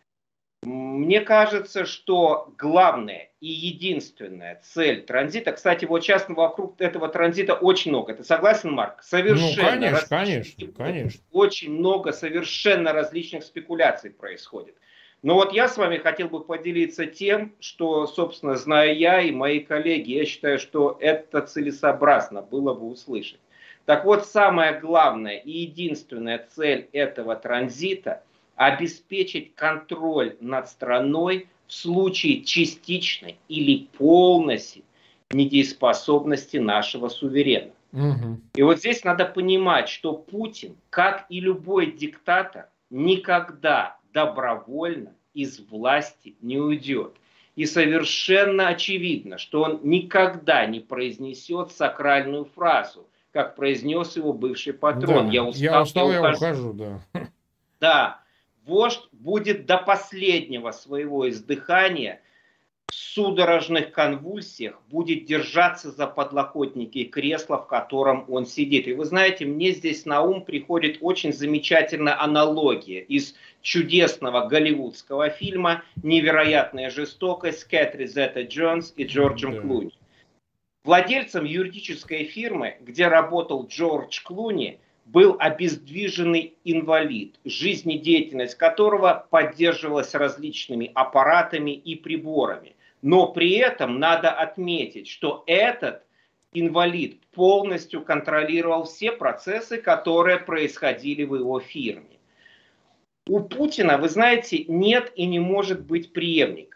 Мне кажется, что главная и единственная цель транзита, кстати, вот сейчас вокруг этого транзита очень много. Ты согласен, Марк? Совершенно. Ну, конечно. Очень много совершенно различных спекуляций происходит. Но вот я с вами хотел бы поделиться тем, что, собственно, знаю я и мои коллеги, я считаю, что это целесообразно было бы услышать. Так вот, самая главная и единственная цель этого транзита – обеспечить контроль над страной в случае частичной или полной недееспособности нашего суверена. И вот здесь надо понимать, что Путин, как и любой диктатор, никогда добровольно из власти не уйдет. И совершенно очевидно, что он никогда не произнесет сакральную фразу, как произнес его бывший патрон. Да, я устал, я ухожу, да. Да. Вождь будет до последнего своего издыхания в судорожных конвульсиях, будет держаться за подлокотники кресла, в котором он сидит. И вы знаете, мне здесь на ум приходит очень замечательная аналогия из чудесного голливудского фильма «Невероятная жестокость» с Кэтрин Зета-Джонс и Джорджем Клуни. Владельцем юридической фирмы, где работал Джордж Клуни, был обездвиженный инвалид, жизнедеятельность которого поддерживалась различными аппаратами и приборами. Но при этом надо отметить, что этот инвалид полностью контролировал все процессы, которые происходили в его фирме. У Путина, вы знаете, нет и не может быть преемника.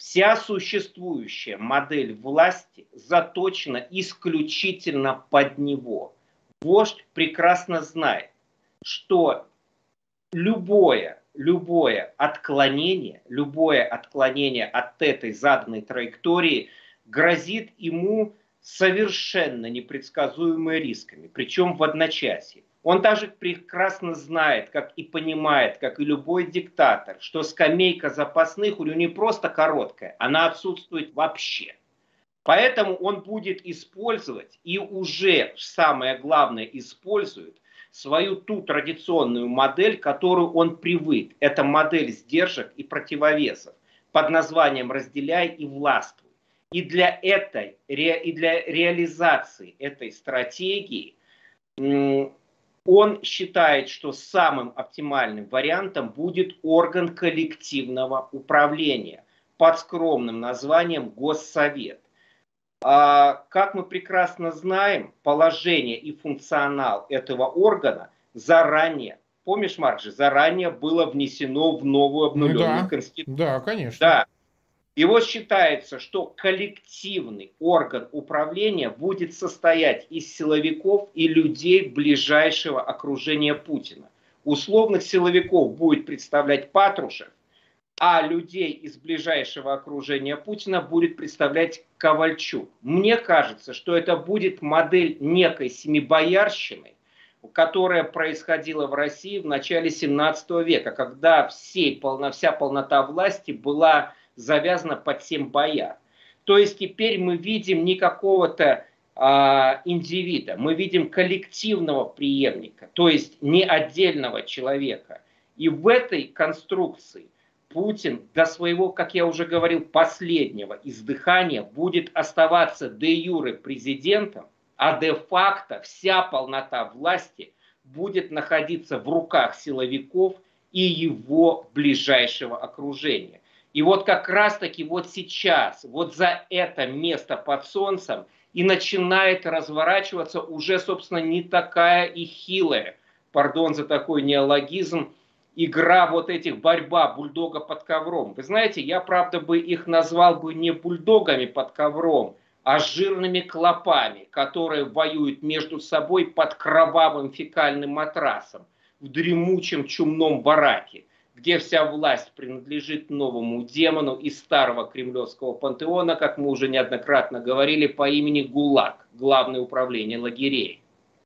Вся существующая модель власти заточена исключительно под него. Вождь прекрасно знает, что любое отклонение от этой заданной траектории грозит ему совершенно непредсказуемыми рисками, причем в одночасье. Он также прекрасно знает, как и понимает, как и любой диктатор, что скамейка запасных у него не просто короткая, она отсутствует вообще. Поэтому он будет использовать, и уже самое главное использует, свою ту традиционную модель, которую он привык. Это модель сдержек и противовесов под названием «разделяй и властвуй». И для реализации этой стратегии он считает, что самым оптимальным вариантом будет орган коллективного управления под скромным названием Госсовет. Как мы прекрасно знаем, положение и функционал этого органа заранее, помнишь, Марк же, заранее было внесено в новую обнуленную Конституцию. Да, конечно. Да. И вот считается, что коллективный орган управления будет состоять из силовиков и людей ближайшего окружения Путина. Условных силовиков будет представлять Патрушев, а людей из ближайшего окружения Путина будет представлять Ковальчук. Мне кажется, что это будет модель некой семибоярщины, которая происходила в России в начале 17 века, когда вся полнота власти была завязана под 7 бояр. То есть теперь мы видим не какого-то индивида, мы видим коллективного преемника, то есть не отдельного человека. И в этой конструкции Путин до своего, как я уже говорил, последнего издыхания будет оставаться де-юре президентом, а де-факто вся полнота власти будет находиться в руках силовиков и его ближайшего окружения. И вот как раз-таки вот сейчас, вот за это место под солнцем и начинает разворачиваться уже, собственно, не такая и хилая, пардон за такой неологизм, игра вот этих, борьба бульдога под ковром. Вы знаете, я, правда, бы их назвал бы не бульдогами под ковром, а жирными клопами, которые воюют между собой под кровавым фекальным матрасом в дремучем чумном бараке, где вся власть принадлежит новому демону из старого кремлевского пантеона, как мы уже неоднократно говорили, по имени ГУЛАГ, Главное управление лагерей.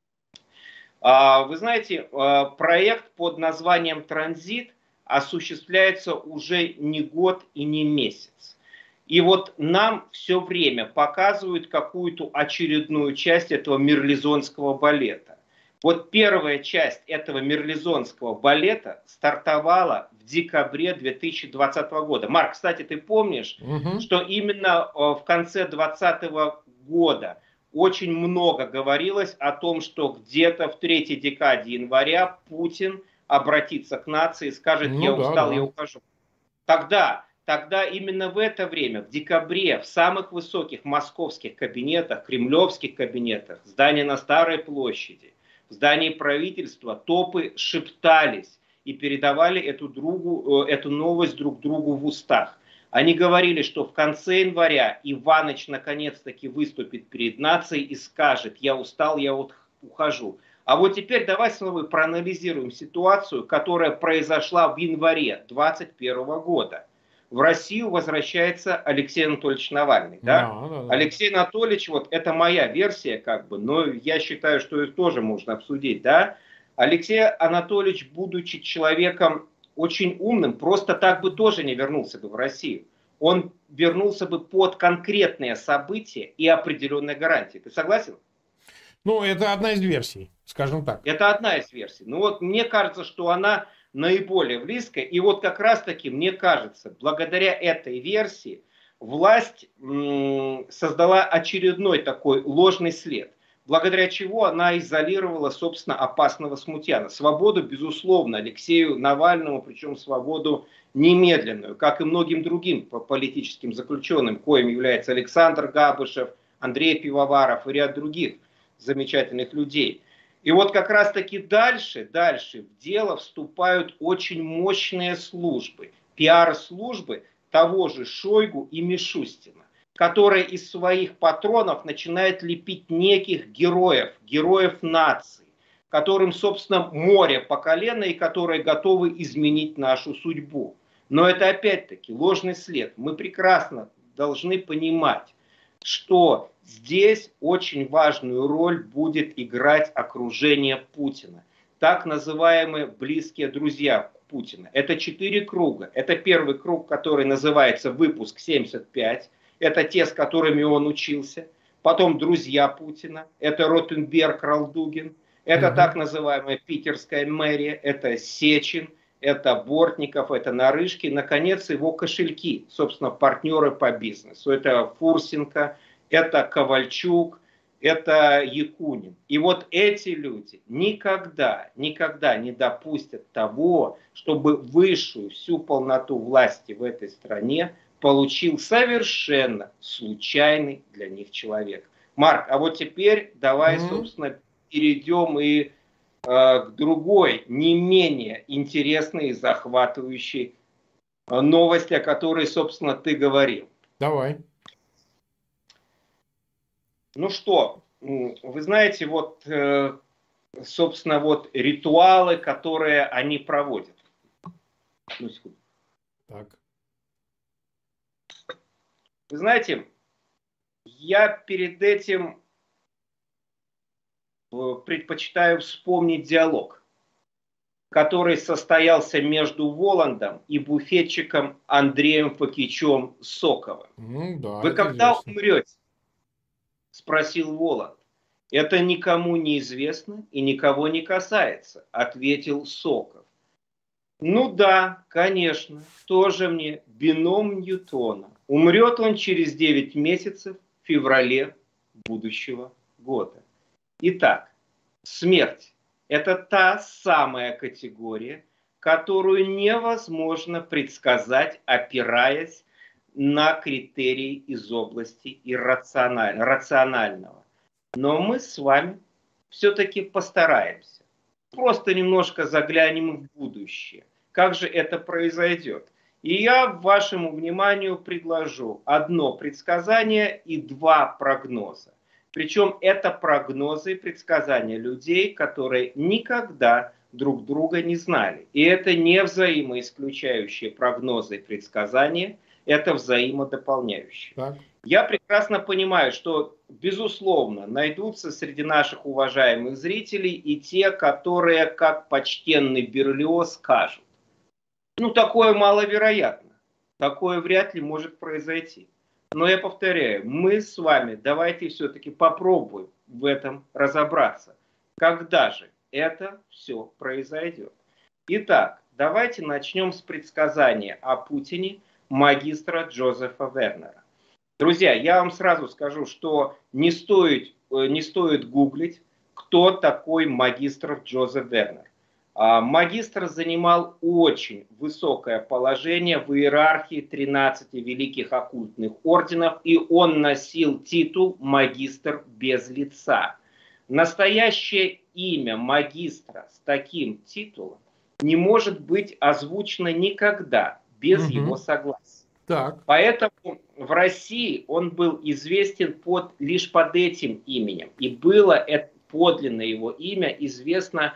Вы знаете, проект под названием «Транзит» осуществляется уже не год и не месяц. И вот нам все время показывают какую-то очередную часть этого мерлезонского балета. Вот первая часть этого мерлезонского балета стартовала в декабре 2020 года. Марк, кстати, ты помнишь, что именно в конце 2020 года очень много говорилось о том, что где-то в третьей декаде января Путин обратится к нации и скажет: я устал, я ухожу. Тогда именно в это время, в декабре, в самых высоких московских кабинетах, кремлевских кабинетах, здания на Старой площади, в здании правительства топы шептались и передавали эту новость друг другу в устах. Они говорили, что в конце января Иваныч наконец-таки выступит перед нацией и скажет: я устал, я ухожу. А вот теперь давай с вами проанализируем ситуацию, которая произошла в январе 2021 года. В Россию возвращается Алексей Анатольевич Навальный. Да? Алексей Анатольевич, вот это моя версия, как бы, но я считаю, что это тоже можно обсудить. Да? Алексей Анатольевич, будучи человеком очень умным, просто так бы тоже не вернулся бы в Россию. Он вернулся бы под конкретные события и определенные гарантии. Ты согласен? Ну, это одна из версий, скажем так. Это одна из версий. Ну вот мне кажется, что она наиболее близкая. И вот как раз-таки, мне кажется, благодаря этой версии власть создала очередной такой ложный след, благодаря чего она изолировала, собственно, опасного смутьяна. Свободу, безусловно, Алексею Навальному, причем свободу немедленную, как и многим другим политическим заключенным, коим является Александр Габышев, Андрей Пивоваров и ряд других замечательных людей. И вот как раз-таки дальше в дело вступают очень мощные службы, пиар-службы того же Шойгу и Мишустина, которые из своих патронов начинают лепить неких героев, героев нации, которым, собственно, море по колено и которые готовы изменить нашу судьбу. Но это опять-таки ложный след. Мы прекрасно должны понимать, что здесь очень важную роль будет играть окружение Путина. Так называемые близкие друзья Путина. Это 4 круга. Это первый круг, который называется «Выпуск 75». Это те, с которыми он учился. Потом друзья Путина. Это Ротенберг, Ралдугин. Это так называемая питерская мэрия. Это Сечин. Это Бортников, это Нарышкин, наконец, его кошельки, собственно, партнеры по бизнесу. Это Фурсенко, это Ковальчук, это Якунин. И вот эти люди никогда не допустят того, чтобы высшую всю полноту власти в этой стране получил совершенно случайный для них человек. Марк, а вот теперь давай, собственно, перейдем и к другой, не менее интересной и захватывающей новости, о которой, собственно, ты говорил. Давай. Ну что, вы знаете, вот, собственно, вот ритуалы, которые они проводят. Ну, секунду. Так. Вы знаете, я перед этим предпочитаю вспомнить диалог, который состоялся между Воландом и буфетчиком Андреем Фокичем Соковым. Да, «Вы когда умрете?» – спросил Воланд. «Это никому не известно и никого не касается», – ответил Соков. «Ну да, конечно, тоже мне бином Ньютона. Умрет он через 9 месяцев в феврале будущего года». Итак, смерть – это та самая категория, которую невозможно предсказать, опираясь на критерии из области рационального. Но мы с вами все-таки постараемся. Просто немножко заглянем в будущее. Как же это произойдет? И я вашему вниманию предложу одно предсказание и два прогноза. Причем это прогнозы и предсказания людей, которые никогда друг друга не знали. И это не взаимоисключающие прогнозы и предсказания, это взаимодополняющие. Так. Я прекрасно понимаю, что, безусловно, найдутся среди наших уважаемых зрителей и те, которые, как почтенный Берлиоз, скажут: ну, такое маловероятно, такое вряд ли может произойти. Но я повторяю, мы с вами давайте все-таки попробуем в этом разобраться. Когда же это все произойдет? Итак, давайте начнем с предсказания о Путине магистра Джозефа Вернера. Друзья, я вам сразу скажу, что не стоит гуглить, кто такой магистр Джозеф Вернер. Магистр занимал очень высокое положение в иерархии 13 великих оккультных орденов, и он носил титул магистр без лица. Настоящее имя магистра с таким титулом не может быть озвучено никогда без его согласия. Так. Поэтому в России он был известен лишь под этим именем, и было подлинное его имя известно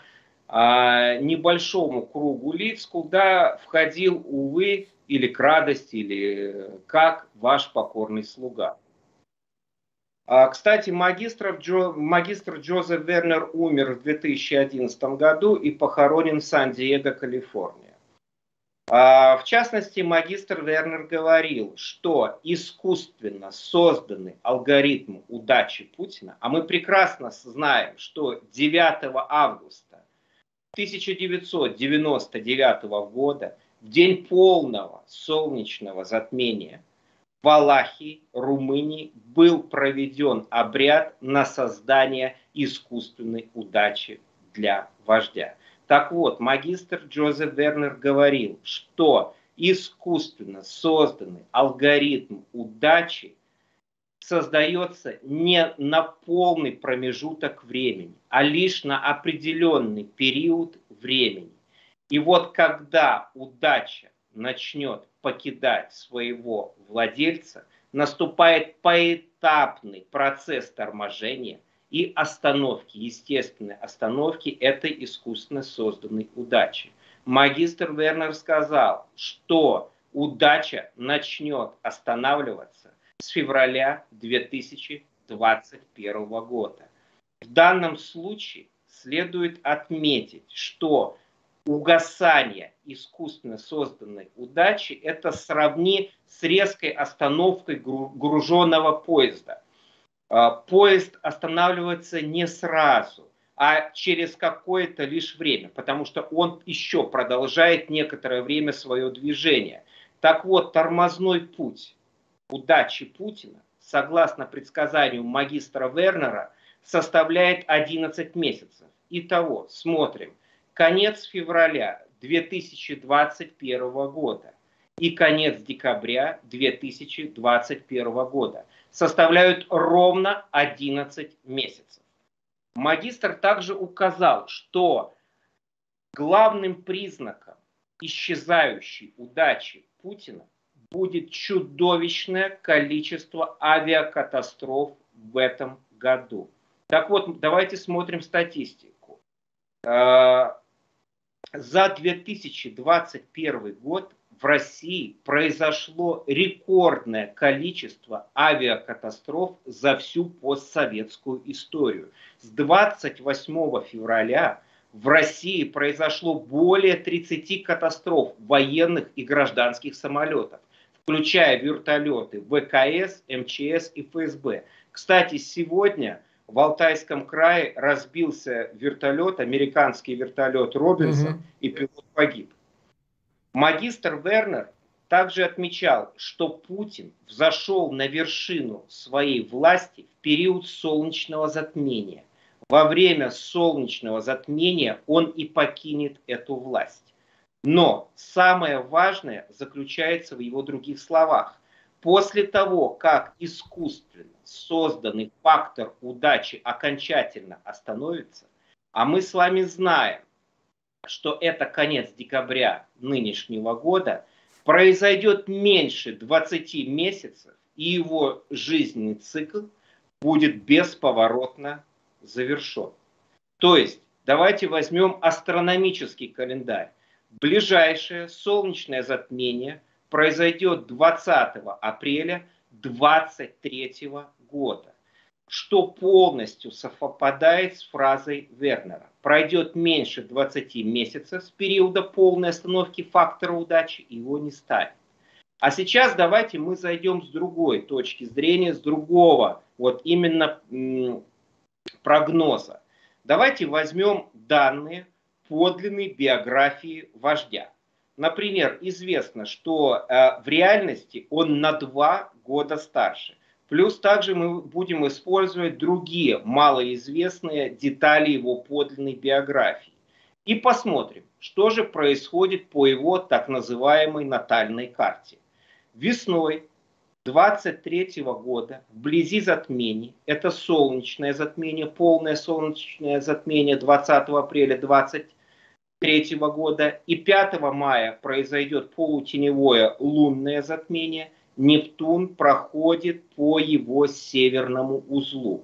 небольшому кругу лиц, куда входил, увы, или к радости, или как ваш покорный слуга. Кстати, магистр Джозеф Вернер умер в 2011 году и похоронен в Сан-Диего, Калифорния. В частности, магистр Вернер говорил, что искусственно созданный алгоритм удачи Путина, а мы прекрасно знаем, что 9 августа 1999 года, в день полного солнечного затмения, в Валахии, Румынии, был проведен обряд на создание искусственной удачи для вождя. Так вот, магистр Джозеф Вернер говорил, что искусственно созданный алгоритм удачи создается не на полный промежуток времени, а лишь на определенный период времени. И вот когда удача начнет покидать своего владельца, наступает поэтапный процесс торможения и остановки, естественной остановки этой искусственно созданной удачи. Магистр Вернер сказал, что удача начнет останавливаться с февраля 2021 года. В данном случае следует отметить, что угасание искусственно созданной удачи – это сравни с резкой остановкой груженного поезда. Поезд останавливается не сразу, а через какое-то лишь время, потому что он еще продолжает некоторое время свое движение. Так вот, тормозной путь удачи Путина, согласно предсказанию магистра Вернера, составляет 11 месяцев. Итого, смотрим, конец февраля 2021 года и конец декабря 2021 года составляют ровно 11 месяцев. Магистр также указал, что главным признаком исчезающей удачи Путина будет чудовищное количество авиакатастроф в этом году. Так вот, давайте смотрим статистику. За 2021 год в России произошло рекордное количество авиакатастроф за всю постсоветскую историю. С 28 февраля в России произошло более 30 катастроф военных и гражданских самолетов, включая вертолеты ВКС, МЧС и ФСБ. Кстати, сегодня в Алтайском крае разбился вертолет, американский вертолет Робинсон, и пилот погиб. Магистр Вернер также отмечал, что Путин взошел на вершину своей власти в период солнечного затмения. Во время солнечного затмения он и покинет эту власть. Но самое важное заключается в его других словах. После того, как искусственно созданный фактор удачи окончательно остановится, а мы с вами знаем, что это конец декабря нынешнего года, произойдет меньше 20 месяцев, и его жизненный цикл будет бесповоротно завершен. То есть, давайте возьмем астрономический календарь. Ближайшее солнечное затмение произойдет 20 апреля 2023 года, что полностью совпадает с фразой Вернера. Пройдет меньше 20 месяцев с периода полной остановки фактора удачи, его не станет. А сейчас давайте мы зайдем с другой точки зрения, с другого вот именно прогноза. Давайте возьмем данные подлинной биографии вождя. Например, известно, что в реальности он на 2 года старше. Плюс также мы будем использовать другие малоизвестные детали его подлинной биографии. И посмотрим, что же происходит по его так называемой натальной карте. Весной 23 года вблизи затмений, это солнечное затмение, полное солнечное затмение 20 апреля 23 года, и 5 мая произойдет полутеневое лунное затмение, Нептун проходит по его северному узлу.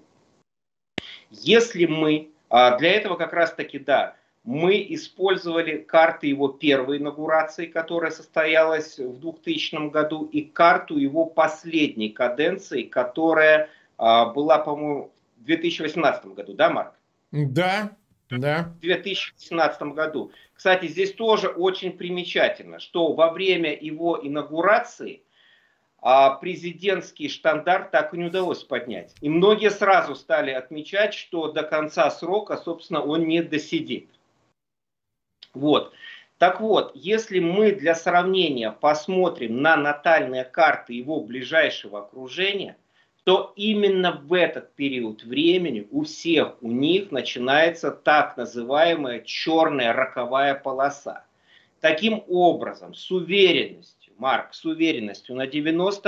Если мы, для этого как раз таки, да, мы использовали карты его первой инаугурации, которая состоялась в 2000 году, и карту его последней каденции, которая была, по-моему, в 2018 году, да, Марк? Да, да. В 2018 году. Кстати, здесь тоже очень примечательно, что во время его инаугурации президентский штандарт так и не удалось поднять. И многие сразу стали отмечать, что до конца срока, собственно, он не досидит. Вот. Так вот, если мы для сравнения посмотрим на натальные карты его ближайшего окружения, то именно в этот период времени у всех у них начинается так называемая черная роковая полоса. Таким образом, с уверенностью, Марк, с уверенностью на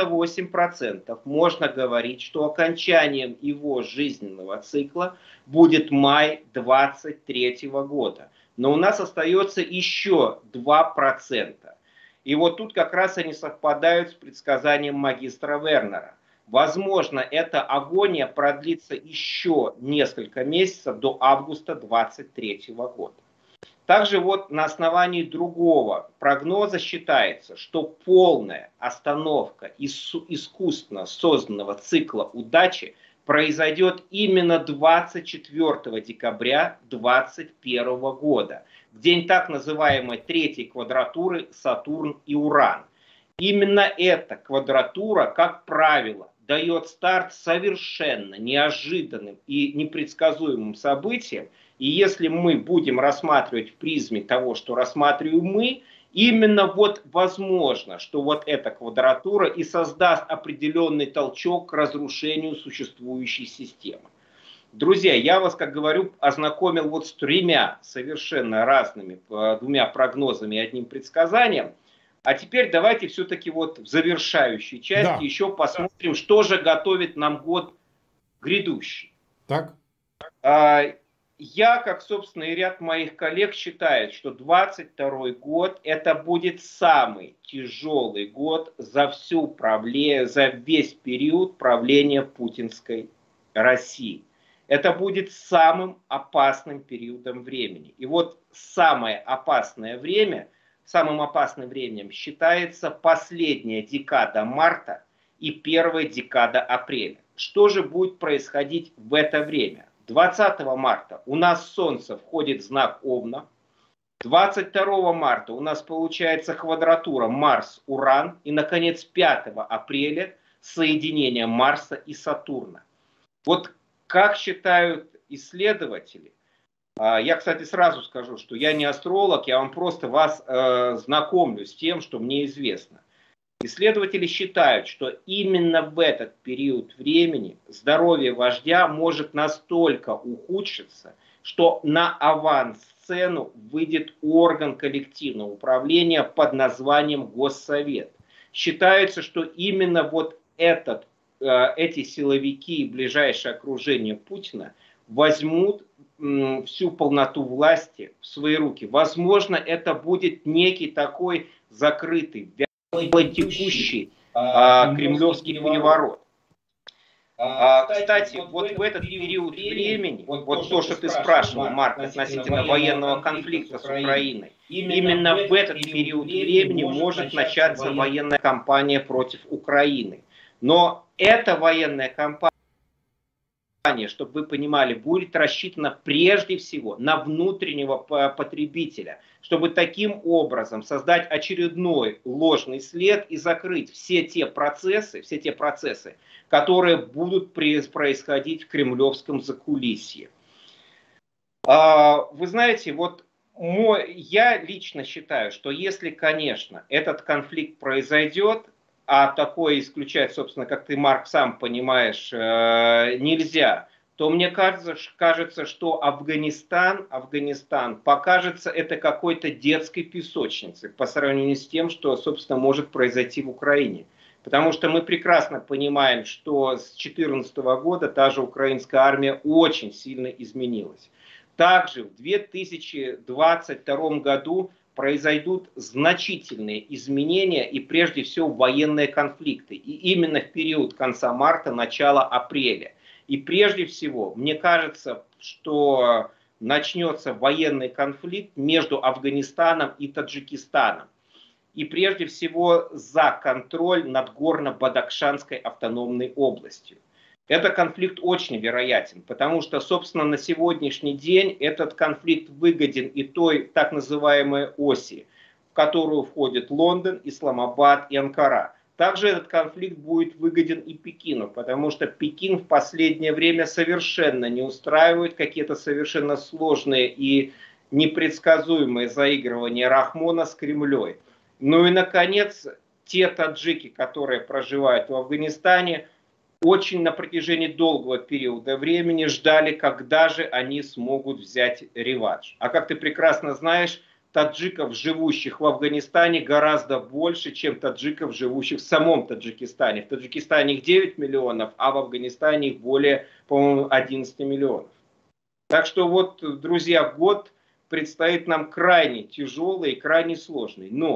98% можно говорить, что окончанием его жизненного цикла будет май 2023 года. Но у нас остается еще 2%. И вот тут как раз они совпадают с предсказанием магистра Вернера. Возможно, эта агония продлится еще несколько месяцев до августа 2023 года. Также вот на основании другого прогноза считается, что полная остановка искусственно созданного цикла удачи произойдет именно 24 декабря 2021 года, в день так называемой третьей квадратуры Сатурн и Уран. Именно эта квадратура, как правило, дает старт совершенно неожиданным и непредсказуемым событиям. И если мы будем рассматривать в призме того, что рассматриваем мы, именно вот возможно, что вот эта квадратура и создаст определенный толчок к разрушению существующей системы. Друзья, я вас, как говорю, ознакомил вот с тремя совершенно разными, двумя прогнозами и одним предсказанием. А теперь давайте все-таки вот в завершающей части еще посмотрим, что же готовит нам год грядущий. Так. Я, как, собственно, и ряд моих коллег считают, что 2022 год это будет самый тяжелый год за весь период правления путинской России. Это будет самым опасным периодом времени. И вот самым опасным временем считается последняя декада марта и первая декада апреля. Что же будет происходить в это время? 20 марта у нас Солнце входит в знак Овна. 22 марта у нас получается квадратура Марс-Уран. И, наконец, 5 апреля соединение Марса и Сатурна. Вот как считают исследователи, я, кстати, сразу скажу, что я не астролог, я вам просто вас знакомлю с тем, что мне известно. Исследователи считают, что именно в этот период времени здоровье вождя может настолько ухудшиться, что на авансцену выйдет орган коллективного управления под названием Госсовет. Считается, что именно вот эти силовики и ближайшее окружение Путина возьмут всю полноту власти в свои руки. Возможно, это будет некий такой закрытый, текущий кремлевский переворот. Кстати, вот в этот период времени, вот то, что ты спрашивал, Марк, относительно военного конфликта с Украиной, именно в этот период времени может начаться военная кампания против Украины. Но эта военная кампания, чтобы вы понимали, будет рассчитана прежде всего на внутреннего потребителя, чтобы таким образом создать очередной ложный след и закрыть все те процессы, которые будут происходить в кремлевском закулисье. Вы знаете, вот я лично считаю, что если, конечно, этот конфликт произойдет, а такое исключать, собственно, как ты, Марк, сам понимаешь, нельзя, то мне кажется, что Афганистан покажется это какой-то детской песочницей по сравнению с тем, что, собственно, может произойти в Украине. Потому что мы прекрасно понимаем, что с 2014 года та же украинская армия очень сильно изменилась. Также в 2022 году произойдут значительные изменения и прежде всего военные конфликты. И именно в период конца марта, начала апреля. И прежде всего, мне кажется, что начнется военный конфликт между Афганистаном и Таджикистаном. И прежде всего за контроль над Горно-Бадахшанской автономной областью. Этот конфликт очень вероятен, потому что, собственно, на сегодняшний день этот конфликт выгоден и той так называемой оси, в которую входят Лондон, Исламабад и Анкара. Также этот конфликт будет выгоден и Пекину, потому что Пекин в последнее время совершенно не устраивает какие-то совершенно сложные и непредсказуемые заигрывания Рахмона с Кремлем. Ну и, наконец, те таджики, которые проживают в Афганистане, очень на протяжении долгого периода времени ждали, когда же они смогут взять реванш. А как ты прекрасно знаешь, таджиков, живущих в Афганистане, гораздо больше, чем таджиков, живущих в самом Таджикистане. В Таджикистане их 9 миллионов, а в Афганистане их более, по-моему, 11 миллионов. Так что вот, друзья, год предстоит нам крайне тяжелый и крайне сложный. Но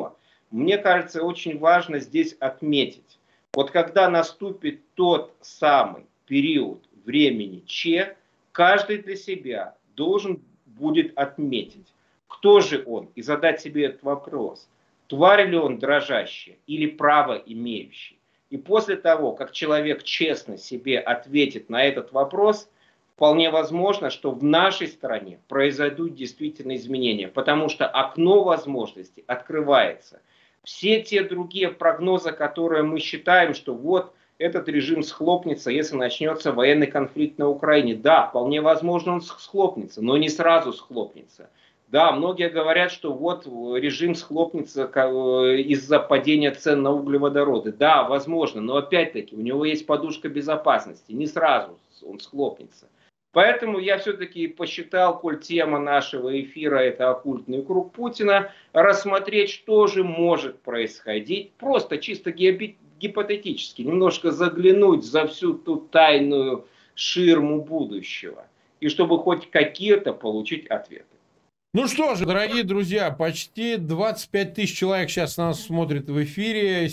мне кажется, очень важно здесь отметить. Вот когда наступит тот самый период времени Че, каждый для себя должен будет отметить, кто же он, и задать себе этот вопрос. Тварь ли он дрожащая или право имеющий? И после того, как человек честно себе ответит на этот вопрос, вполне возможно, что в нашей стране произойдут действительно изменения, потому что окно возможностей открывается. Все те другие прогнозы, которые мы считаем, что вот этот режим схлопнется, если начнется военный конфликт на Украине. Да, вполне возможно, он схлопнется, но не сразу схлопнется. Да, многие говорят, что вот режим схлопнется из-за падения цен на углеводороды. Да, возможно, но опять-таки у него есть подушка безопасности, не сразу он схлопнется. Поэтому я все-таки посчитал, коль тема нашего эфира это оккультный круг Путина, рассмотреть, что же может происходить, просто чисто гипотетически, немножко заглянуть за всю ту тайную ширму будущего, и чтобы хоть какие-то получить ответы. Ну что же, дорогие друзья, почти 25 тысяч человек сейчас нас смотрит в эфире,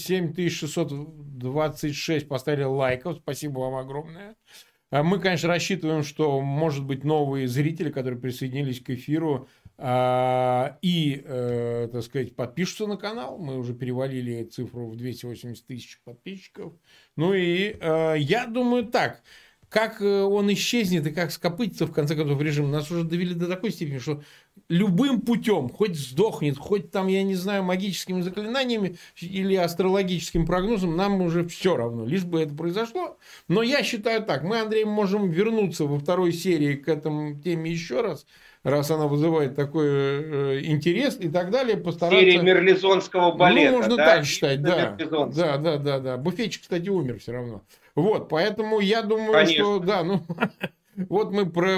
7626 поставили лайков, спасибо вам огромное. Мы, конечно, рассчитываем, что, может быть, новые зрители, которые присоединились к эфиру так сказать, подпишутся на канал. Мы уже перевалили цифру в 280 тысяч подписчиков. Ну и я думаю так. Как он исчезнет и как скопытится, в конце концов, режим, нас уже довели до такой степени, что любым путем, хоть сдохнет, хоть там, я не знаю, магическими заклинаниями или астрологическим прогнозом, нам уже все равно, лишь бы это произошло. Но я считаю так, мы, Андрей, можем вернуться во второй серии к этому теме еще раз она вызывает такой интерес и так далее, постараться... Серия мерлезонского балета. Ну, можно да? так считать, да. Да. Буфетчик, кстати, умер все равно. Вот, поэтому я думаю, Конечно. что... Да, ну... Вот мы про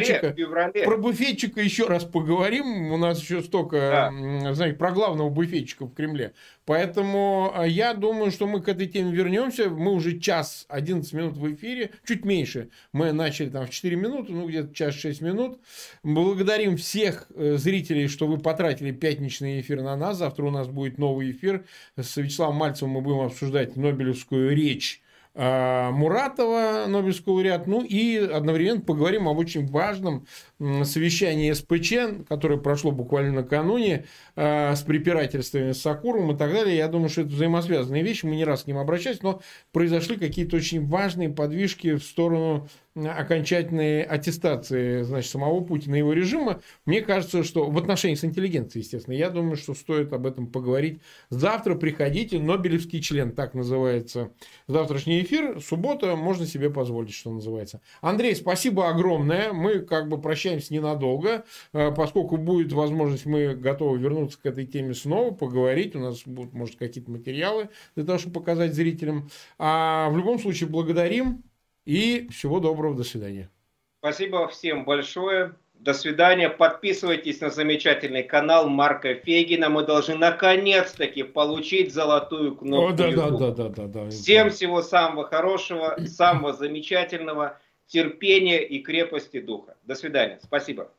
буфетчика еще раз поговорим. У нас еще столько, знаете, про главного буфетчика в Кремле. Поэтому я думаю, что мы к этой теме вернемся. Мы уже час 11 минут в эфире, чуть меньше. Мы начали там в 4 минуты, ну где-то час 6 минут. Благодарим всех зрителей, что вы потратили пятничный эфир на нас. Завтра у нас будет новый эфир. С Вячеславом Мальцевым мы будем обсуждать Нобелевскую речь Муратова, Нобелевский лауреат, ну и одновременно поговорим об очень важном совещании СПЧ, которое прошло буквально накануне, с препирательствами с Сакуровым и так далее. Я думаю, что это взаимосвязанные вещи, мы не раз к ним обращались, но произошли какие-то очень важные подвижки в сторону окончательной аттестации, значит, самого Путина и его режима. Мне кажется, что в отношении с интеллигенцией, естественно, я думаю, что стоит об этом поговорить. Завтра приходите, Нобелевский член, так называется завтрашний эфир. Суббота, можно себе позволить, что называется. Андрей, спасибо огромное. Мы как бы прощаемся ненадолго. Поскольку будет возможность, мы готовы вернуться к этой теме снова, поговорить. У нас будут, может, какие-то материалы для того, чтобы показать зрителям. А в любом случае, благодарим. И всего доброго, до свидания. Спасибо всем большое. До свидания. Подписывайтесь на замечательный канал Марка Фейгина. Мы должны наконец-таки получить золотую кнопку. Да. Всем всего самого хорошего, самого замечательного, терпения и крепости духа. До свидания. Спасибо.